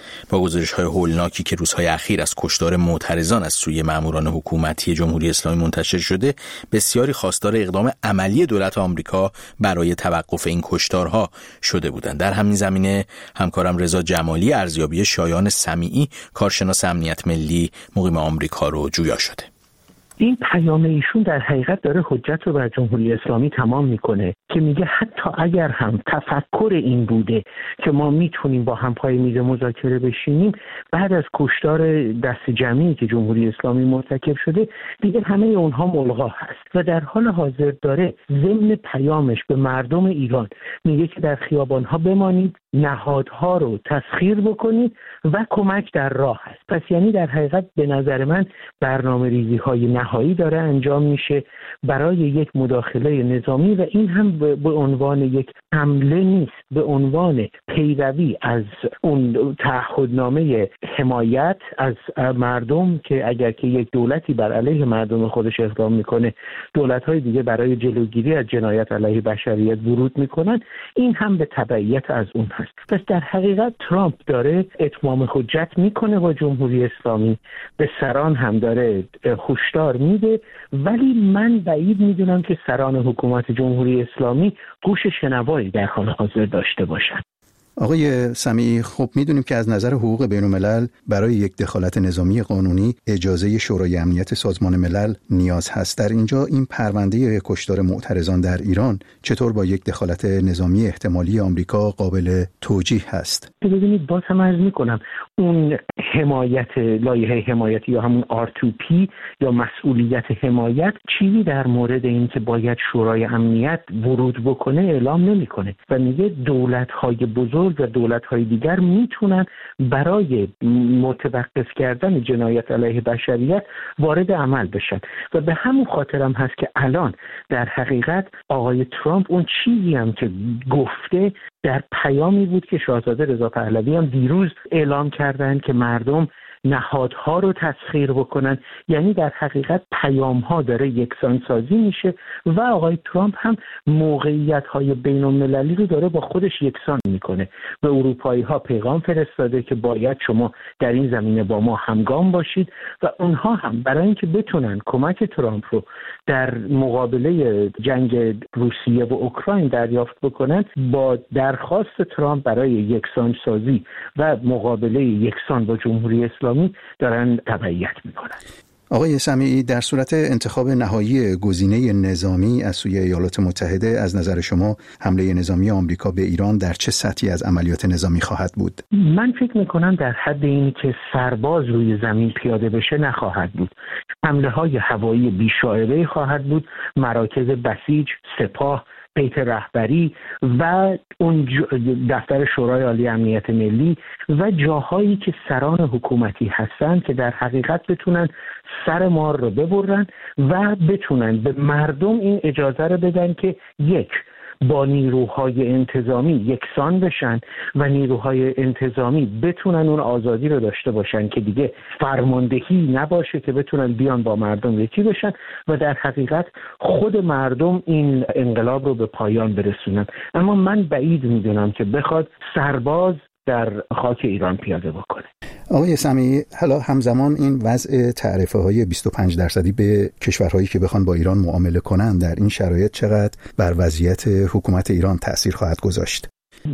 با گزارش‌های هولناکی که روزهای اخیر از کشتار معترضان از سوی ماموران حکومتی جمهوری اسلامی منتشر شده، بسیاری خواستار اقدام عملی دولت آمریکا برای توقف این کشتارها شده بودند. در همین زمینه همکارم رضا جمالی ارزیابی شایان سمیعی، کارشناس امنیت ملی مقیم آمریکا رو جویا شده. این پیام ایشون در حقیقت داره حجت رو بر جمهوری اسلامی تمام میکنه که میگه حتی اگر هم تفکر این بوده که ما میتونیم با هم پای میز مذاکره بشینیم، بعد از کشتار دست جمعی که جمهوری اسلامی مرتکب شده دیگه همه اونها ملغا هست و در حال حاضر داره ضمن پیامش به مردم ایران میگه که در خیابانها بمانید، نهادها رو تسخیر بکنید و کمک در راه هست. پس یعنی در حقیقت به نظر من برنامه ریزی های نهایی داره انجام میشه برای یک مداخله نظامی و این هم به عنوان یک حمله نیست، به عنوان پیروی از اون تعهدنامه حمایت از مردم که اگر که یک دولتی بر علیه مردم خودش اقدام میکنه، دولت‌های دیگه برای جلوگیری از جنایت علیه بشریت ورود میکنن، این هم به تبعیت از اون هست. پس در حقیقت ترامپ داره اتمام حجت میکنه با جمهوری اسلامی، به سران هم داره هشدار میده، ولی من بعید میدونم که سران حکومت جمهوری اسلامی گوش شنوایی در حال حاضر داشته باشند. آقای سمیعی، خب میدونیم که از نظر حقوق بین الملل برای یک دخالت نظامی قانونی اجازه شورای امنیت سازمان ملل نیاز هست. در اینجا این پرونده کشتار معترضان در ایران چطور با یک دخالت نظامی احتمالی آمریکا قابل توجیه هست؟ ببینید، باز هم عرض میکنم اون حمایت، لایحه حمایتی یا همون R2P یا مسئولیت حمایت، چیزی در مورد این که باید شورای امنیت ورود بکنه اعلام نمیکنه و میگه دولت‌های بزرگ و دولت‌های دیگر میتونن برای متوقف کردن جنایت علیه بشریت وارد عمل بشن و به همون خاطر هم هست که الان در حقیقت آقای ترامپ اون چیزی هم که گفته در پیامی بود که شاهزاده رضا پهلوی هم دیروز اعلام کردن که مردم نهادها رو تسخیر بکنن، یعنی در حقیقت پیام‌ها داره یکسان سازی میشه و آقای ترامپ هم موقعیت‌های بین‌المللی رو داره با خودش یکسان میکنه. به اروپایی‌ها پیغام فرستاده که باید شما در این زمینه با ما همگام باشید و اونها هم برای اینکه بتونن کمک ترامپ رو در مقابله جنگ روسیه و اوکراین دریافت بکنن، با درخواست ترامپ برای یکسان سازی و مقابله یکسان با جمهوری اسلامی دارن تبعیت میکنن. آقای سمیعی، در صورت انتخاب نهایی گزینه نظامی از سوی ایالات متحده، از نظر شما حمله نظامی آمریکا به ایران در چه سطحی از عملیات نظامی خواهد بود؟ من فکر میکنم در حد اینی که سرباز روی زمین پیاده بشه نخواهد بود. حمله های هوایی بی‌شائبه خواهد بود، مراکز بسیج، سپاه، بیت رهبری و اون دفتر شورای عالی امنیت ملی و جاهایی که سران حکومتی هستن که در حقیقت بتونن سر مار رو ببرن و بتونن به مردم این اجازه رو بدن که یک، با نیروهای انتظامی یکسان بشن و نیروهای انتظامی بتونن اون آزادی رو داشته باشن که دیگه فرماندهی نباشه، که بتونن بیان با مردم یکی بشن و در حقیقت خود مردم این انقلاب رو به پایان برسونن. اما من بعید میدونم که بخواد سرباز در خاک ایران پیاده بکنه. آقای سمیعی، حالا همزمان این وضع تعرفه‌های 25% به کشورهایی که بخوان با ایران معامله کنن در این شرایط چقدر بر وضعیت حکومت ایران تأثیر خواهد گذاشت؟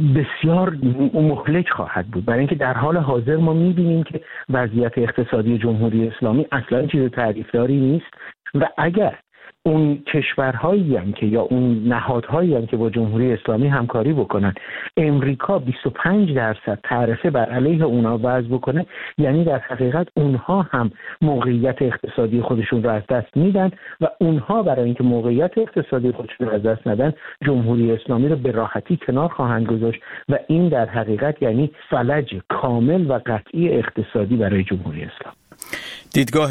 بسیار مهلک خواهد بود، برای اینکه در حال حاضر ما می‌بینیم که وضعیت اقتصادی جمهوری اسلامی اصلاً چیز تعریفداری نیست و اگر اون کشورهایی هم که یا اون نهادهایی هم که با جمهوری اسلامی همکاری بکنن امریکا 25% تعرفه بر علیه اونها وضع بکنه، یعنی در حقیقت اونها هم موقعیت اقتصادی خودشون رو از دست میدن و اونها برای اینکه موقعیت اقتصادی خودشون رو از دست ندن جمهوری اسلامی رو به راحتی کنار خواهند گذاشت و این در حقیقت یعنی فلج کامل و قطعی اقتصادی برای جمهوری اسلامی. دیدگاه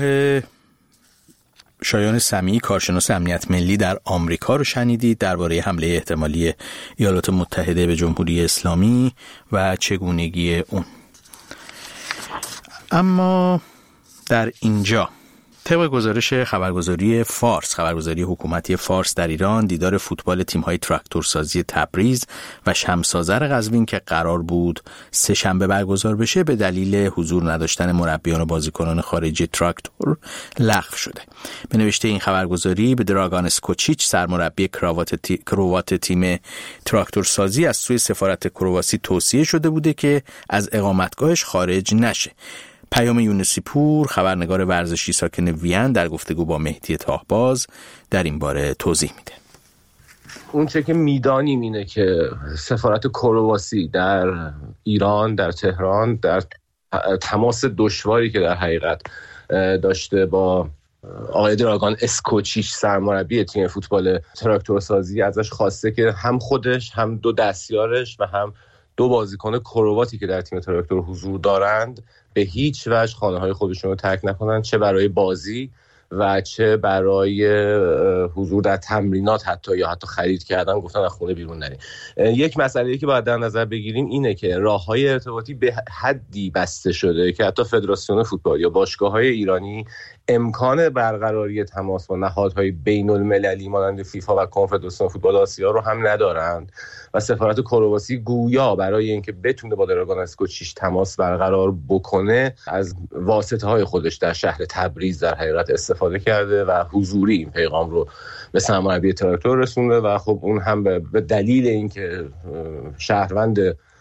شایان سمیعی، کارشناس امنیت ملی در آمریکا رو شنیدید درباره حمله احتمالی ایالات متحده به جمهوری اسلامی و چگونگی اون. اما در اینجا طبق گزارش خبرگزاری فارس، خبرگزاری حکومتی فارس در ایران، دیدار فوتبال تیم‌های تراکتورسازی تبریز و شمس‌آذر قزوین که قرار بود سه شنبه برگزار بشه به دلیل حضور نداشتن مربیان و بازیکنان خارجی تراکتور لغو شده. به نوشته این خبرگزاری به دراگان اسکوچیچ، سرمربی کروات تیم تراکتورسازی، از سوی سفارت کرواسی توصیه شده بوده که از اقامتگاهش خارج نشه. پیام یونسی پور، خبرنگار ورزشی ساکن وین، در گفتگو با مهدی تاهباز در این باره توضیح میده. اون چه که میدانیم اینه که سفارت کرواسی در ایران، در تهران، در تماس دشواری که در حقیقت داشته با آقای دراگان اسکوچیچ، سرمربی تیم فوتبال تراکتورسازی، ازش خواسته که هم خودش، هم دو دستیارش و هم دو بازیکن کرواتی که در تیم تراکتور حضور دارند به هیچ وجه خانه‌های خودشون رو ترک نکنن، چه برای بازی و چه برای حضور در تمرینات حتی یا حتی خرید کردن. گفتن از خونه بیرون نریم. یک مسئله‌ای که باید در نظر بگیریم اینه که راه‌های ارتباطی به حدی بسته شده که حتی فدراسیون فوتبال یا باشگاه‌های ایرانی امکان برقراری تماس با نهادهای بین‌المللی مانند فیفا و کنفدراسیون فوتبال آسیا رو هم ندارند و سفارت کرواسی گویا برای اینکه بتونه با دراگان اسکوچیچ تماس برقرار بکنه از واسطه‌های خودش در شهر تبریز در حقیقت استفاده کرده و حضوری این پیغام رو به سرمربی تراکتور رسونده و خب اون هم به دلیل اینکه شهروند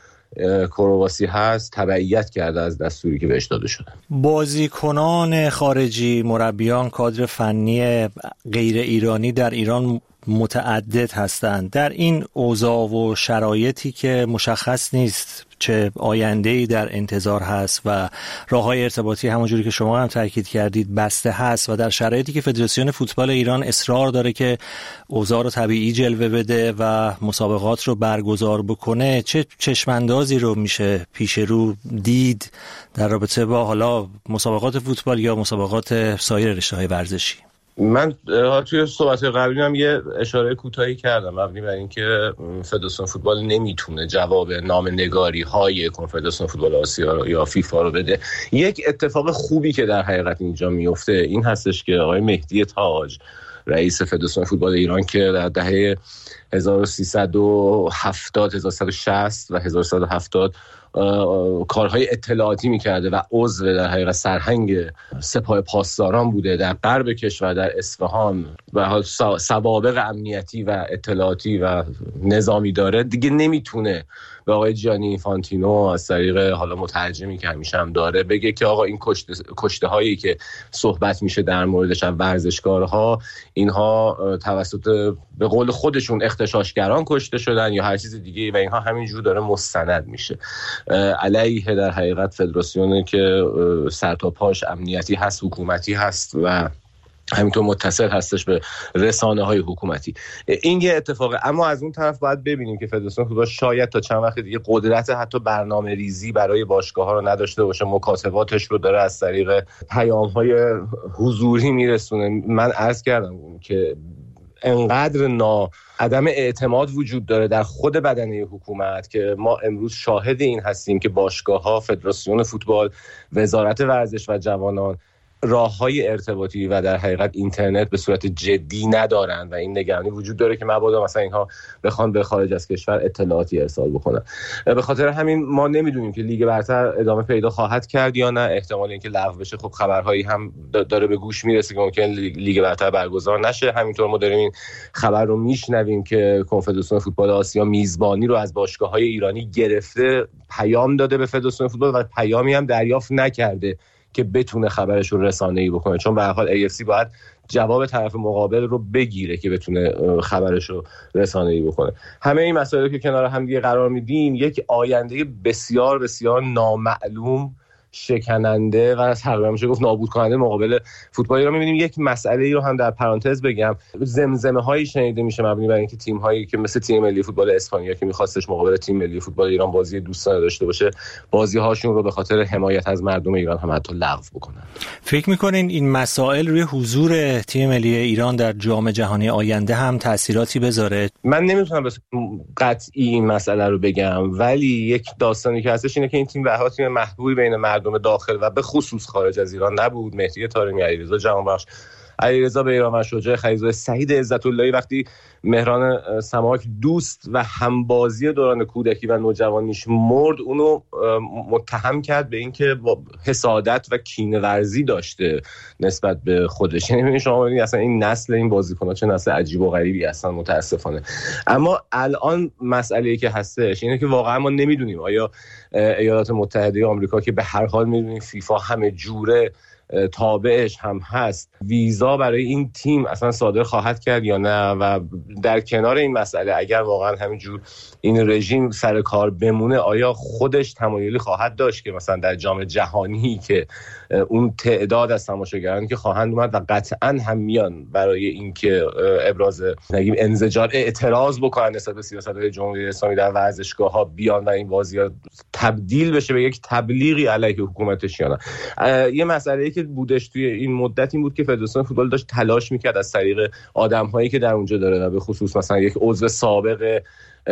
کرواسی هست تبعیت کرده از دستوری که بهش داده شده. بازیکنان خارجی، مربیان، کادر فنی غیر ایرانی در ایران متعدد هستند. در این اوضاع و شرایطی که مشخص نیست چه آینده‌ای در انتظار هست و راه‌های ارتباطی همونجوری که شما هم تاکید کردید بسته هست و در شرایطی که فدراسیون فوتبال ایران اصرار داره که اوضاع رو طبیعی جلوه بده و مسابقات رو برگزار بکنه، چه چشماندازی رو میشه پیش رو دید در رابطه با حالا مسابقات فوتبال یا مسابقات سایر رشته‌های ورزشی؟ من توی صحبت قبلی هم یه اشاره کوتاهی کردم مبنی بر اینکه فدراسیون فوتبال نمیتونه جواب نامه‌نگاری های کنفدراسیون فوتبال آسیا یا فیفا رو بده. یک اتفاق خوبی که در حقیقت اینجا میفته این هستش که آقای مهدی تاج، رئیس فدراسیون فوتبال ایران که در دهه 1370 1160 و 1170 کارهای اطلاعاتی میکرده و عضو در حقیقت سرهنگ سپاه پاسداران بوده در غرب کشور، در اصفهان، و حال سوابق امنیتی و اطلاعاتی و نظامی داره، دیگه نمیتونه به آقای جیانی اینفانتینو از طریق حالا مترجمی که همیشه هم داره بگه که آقا این کشته هایی که صحبت میشه در موردش از ورزشکارها، اینها توسط به قول خودشون اغتشاشگران کشته شدن یا هر چیز دیگه و اینها همینجور داره مستند میشه علیه در حقیقت فدراسیونی که سر تا پاش امنیتی هست، حکومتی هست و همینطور متصل هستش به رسانه‌های حکومتی. این یه اتفاقه. اما از اون طرف باید ببینیم که فدراسیون فوتبال شاید تا چند وقت دیگه قدرت حتی برنامه‌ریزی برای باشگاه‌ها رو نداشته باشه، مکاتباتش رو داره از طریق پیام‌های حضوری میرسونه. من عرض کردم که انقدر عدم اعتماد وجود داره در خود بدنه حکومت که ما امروز شاهد این هستیم که باشگاه‌ها، فدراسیون فوتبال، وزارت ورزش و جوانان راه‌های ارتباطی و در حقیقت اینترنت به صورت جدی ندارند و این نگرانی وجود داره که مبادا مثلا اینها بخوان به خارج از کشور اطلاعاتی ارسال بکنن. به خاطر همین ما نمیدونیم که لیگ برتر ادامه پیدا خواهد کرد یا نه. احتمال اینکه لغو بشه خب خبرهایی هم داره به گوش میرسه که ممکن لیگ برتر برگزار نشه. همینطور ما داریم این خبر رو میشنویم که کنفدراسیون فوتبال آسیا میزبانی رو از باشگاه‌های ایرانی گرفته، پیام داده به فدراسیون فوتبال و پیامی هم دریافت نکرده که بتونه خبرش رو رسانه‌ای بکنه، چون به هر حال AFC باید جواب طرف مقابل رو بگیره که بتونه خبرش رو رسانه‌ای بکنه. همه این مسائل که کنار هم دیگه قرار میدیم یک آینده بسیار بسیار نامعلوم، شکننده و تقریبا میشه گفت نابود کننده مقابل فوتبال ایران می‌بینیم. یک مسئله ای رو هم در پرانتز بگم، زمزمه‌هایی شنیده میشه مبنی بر اینکه تیم‌هایی که مثل تیم ملی فوتبال اسپانیا که می‌خواستش مقابل تیم ملی فوتبال ایران بازی دوستانه داشته باشه، بازی‌هاشون رو به خاطر حمایت از مردم ایران هم حتی لغو بکنن. فکر می‌کنین این مسائل روی حضور تیم ملی ایران در جام جهانی آینده هم تأثیراتی بذاره؟ من نمی‌تونم به قطعی این مسئله رو بگم، ولی یک داستانی که هستش اینه که این تیم به حال تیم محبوبی بین مردم مردم داخل و به خصوص خارج از ایران نبود. مهدی طارمی، علیرضا جهانبخش، علیرضا بیرانوند شجاع خلیزاده، سعید عزت‌اللهی وقتی مهران سماک دوست و همبازی دوران کودکی و نوجوانیش مرد، اونو متهم کرد به اینکه حسادت و کینه‌ورزی داشته نسبت به خودش. یعنی شما ببینید اصلا این نسل این بازیکن‌ها چه نسل عجیب و غریبی اصلا متاسفانه. اما الان مسئله‌ای که هستش اینه که واقعا ما نمیدونیم آیا ایالات متحده آمریکا که به هر حال میدونیم فیفا همه جوره تابعش هم هست، ویزا برای این تیم اصلا صادر خواهد کرد یا نه؟ و در کنار این مسئله اگر واقعا همینجور این رژیم سر کار بمونه، آیا خودش تمایلی خواهد داشت که مثلا در جام جهانی که اون تعداد از تماشاگرانی که خواهند اومد و قطعا هم میان برای اینکه ابراز نگیم انزجار اعتراض بکنن نسبت به سیاست‌های جمهوری اسلامی در ورزشگاه‌ها بیان و این بازی‌ها تبدیل بشه به یک تبلیغی علیه حکومتش یا نه؟ یه مسئله‌ای که بودش توی این مدت این بود که فدراسیون فوتبال داشت تلاش میکرد از طریق آدم‌هایی که در اونجا داره و به خصوص مثلا یک عضو سابق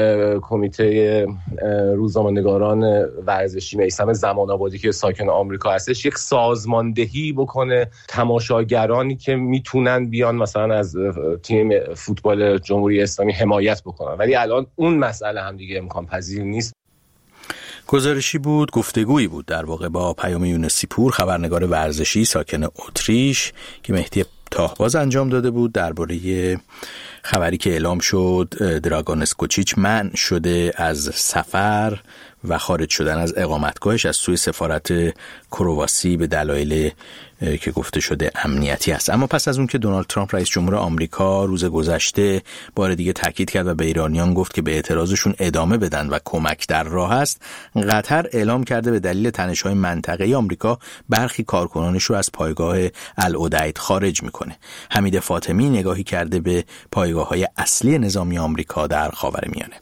کمیته روزنامه‌نگاران ورزشی میثم زمان‌آبادی که ساکن آمریکا هستش، یک سازماندهی بکنه تماشاگرانی که میتونن بیان مثلا از تیم فوتبال جمهوری اسلامی حمایت بکنن، ولی الان اون مسئله هم دیگه امکان پذیر نیست. گزارشی بود، گفتگویی بود در واقع با پیام یونسی پور، خبرنگار ورزشی ساکن اتریش، که مهدی تاهباز انجام داده بود درباره خبری که اعلام شد دراگان اسکوچیچ منع شده از سفر و خارج شدن از اقامتگاهش از سوی سفارت کرواسی به دلایل که گفته شده امنیتی است. اما پس از اون که دونالد ترامپ رئیس جمهور آمریکا روز گذشته بار دیگه تاکید کرد و به ایرانیان گفت که به اعتراضشون ادامه بدن و کمک در راه است، قطر اعلام کرده به دلیل تنش‌های منطقه‌ای آمریکا برخی کارکنانش رو از پایگاه العدید خارج میکنه. حمید فاطمی نگاهی کرده به پایگاه‌های اصلی نظامی آمریکا در خاورمیانه.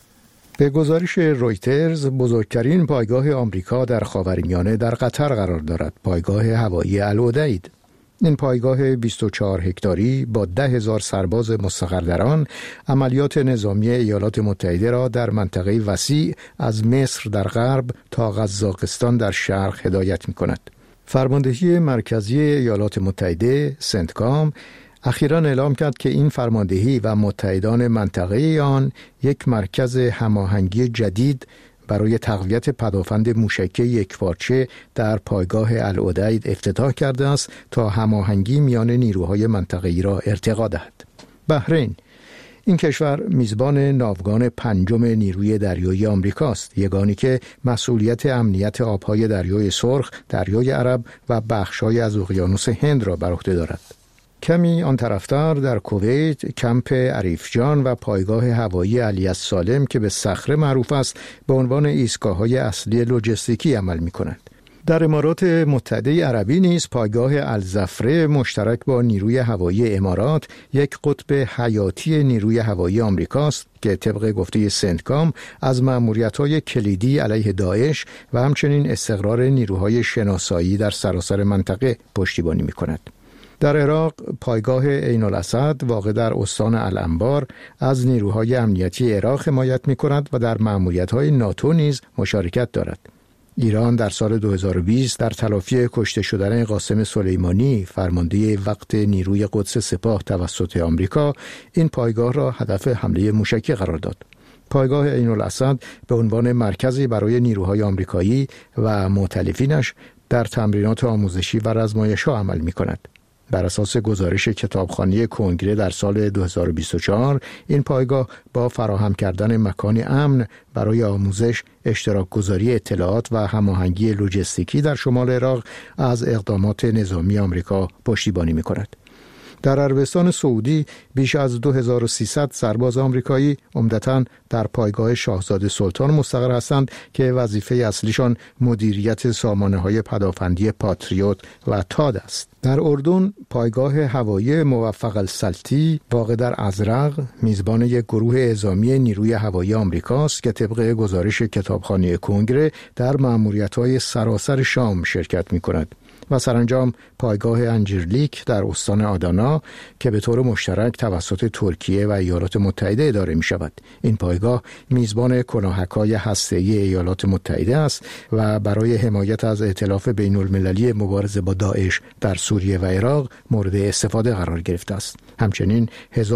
به گزارش رویترز، بزرگترین پایگاه آمریکا در خاورمیانه در قطر قرار دارد، پایگاه هوایی العدید. این پایگاه 24 هکتاری با 10,000 سرباز مستقر در آن عملیات نظامی ایالات متحده را در منطقه وسیع از مصر در غرب تا قزاقستان در شرق هدایت می‌کند. فرماندهی مرکزی ایالات متحده سنتکام اخیراً اعلام کرد که این فرماندهی و متحدان منطقه آن یک مرکز هماهنگی جدید برای تقویت پدافند موشکی یکپارچه در پایگاه العدید افتتاح کرده است تا هماهنگی میان نیروهای منطقه‌ای را ارتقا دهد. بحرین، این کشور میزبان ناوگان 5 نیروی دریایی آمریکاست، یگانی که مسئولیت امنیت آبهای دریای سرخ، دریای عرب و بخش‌های از اقیانوس هند را بر عهده دارد. کمی آن طرفتر در کویت، کمپ عریفجان و پایگاه هوایی علی السالم که به صخره معروف است به عنوان ایستگاه‌های اصلی لوجستیکی عمل می‌کنند. در امارات متحده عربی نیز پایگاه الزفره مشترک با نیروی هوایی امارات یک قطب حیاتی نیروی هوایی آمریکاست که طبق گفته سنتکام از مأموریت‌های کلیدی علیه داعش و همچنین استقرار نیروهای شناسایی در سراسر منطقه پشتیبانی می‌کند. در عراق، پایگاه عین الاسد واقع در استان الانبار از نیروهای امنیتی عراق حمایت می‌کند و در مأموریت‌های ناتو نیز مشارکت دارد. ایران در سال 2020 در تلافی کشته شدن قاسم سلیمانی، فرمانده وقت نیروی قدس سپاه توسط آمریکا، این پایگاه را هدف حمله موشکی قرار داد. پایگاه عین الاسد به عنوان مرکزی برای نیروهای آمریکایی و مؤتلفینش در تمرینات آموزشی و رزمایش‌ها عمل می‌کند. بر اساس گزارش کتابخانه کنگره در سال 2024 این پایگاه با فراهم کردن مکانی امن برای آموزش، اشتراک گذاری اطلاعات و هماهنگی لوجستیکی در شمال عراق از اقدامات نظامی آمریکا پشتیبانی می‌کند. در عربستان سعودی بیش از 2300 سرباز آمریکایی عمدتاً در پایگاه شاهزاده سلطان مستقر هستند که وظیفه اصلیشان مدیریت سامانه‌های پدافندی پاتریوت و تاد است. در اردن، پایگاه هوایی موفق السلطی واقع در ازرق میزبان یک گروه اعزامی نیروی هوایی آمریکاست که طبق گزارش کتابخانه کنگره در مأموریت‌های سراسر شام شرکت می‌کند. و سرانجام پایگاه انجیرلیک در استان آدانا که به طور مشترک توسط ترکیه و ایالات متحده اداره می شود. این پایگاه میزبان کلاهک‌های هسته‌ای ایالات متحده است و برای حمایت از ائتلاف بین‌المللی مبارزه با داعش در سوریه و عراق مورد استفاده قرار گرفته است. همچنین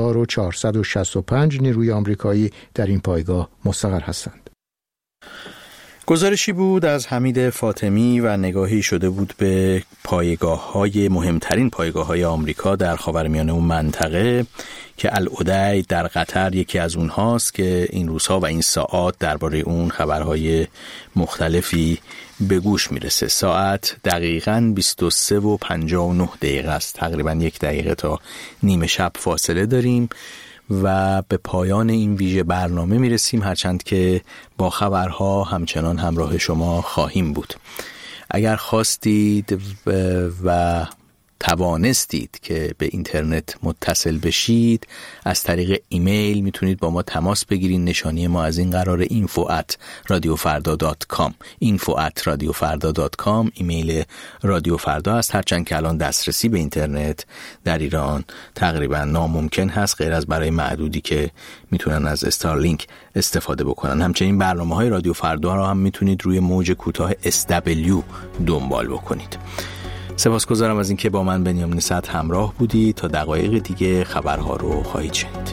1465 نیروی آمریکایی در این پایگاه مستقر هستند. گزارشی بود از حمید فاطمی و نگاهی شده بود به پایگاه‌های مهمترین پایگاه‌های آمریکا در خاورمیانه و منطقه که العدی در قطر یکی از اونهاست که این روزها و این ساعات درباره اون خبرهای مختلفی به گوش میرسه. ساعت دقیقاً 23:59 است. تقریباً 1 دقیقه تا نیمه شب فاصله داریم و به پایان این ویژه برنامه میرسیم، هرچند که با خبرها همچنان همراه شما خواهیم بود. اگر خواستید و توانستید که به اینترنت متصل بشید، از طریق ایمیل میتونید با ما تماس بگیرید. نشانی ما از این قرار info@radiofarda.com info@radiofarda.com ایمیل رادیو فردا است. هرچند که الان دسترسی به اینترنت در ایران تقریبا ناممکن هست، غیر از برای معدودی که میتونن از استارلینک استفاده بکنن. همچنین برنامه‌های رادیو فردا را هم میتونید روی موج کوتاه SW دنبال بکنید. سپاسگزارم از اینکه با من بنیامین صدر همراه بودی. تا دقایق دیگه خبرها رو خواهید شنید.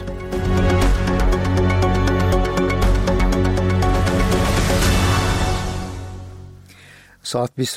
ساعت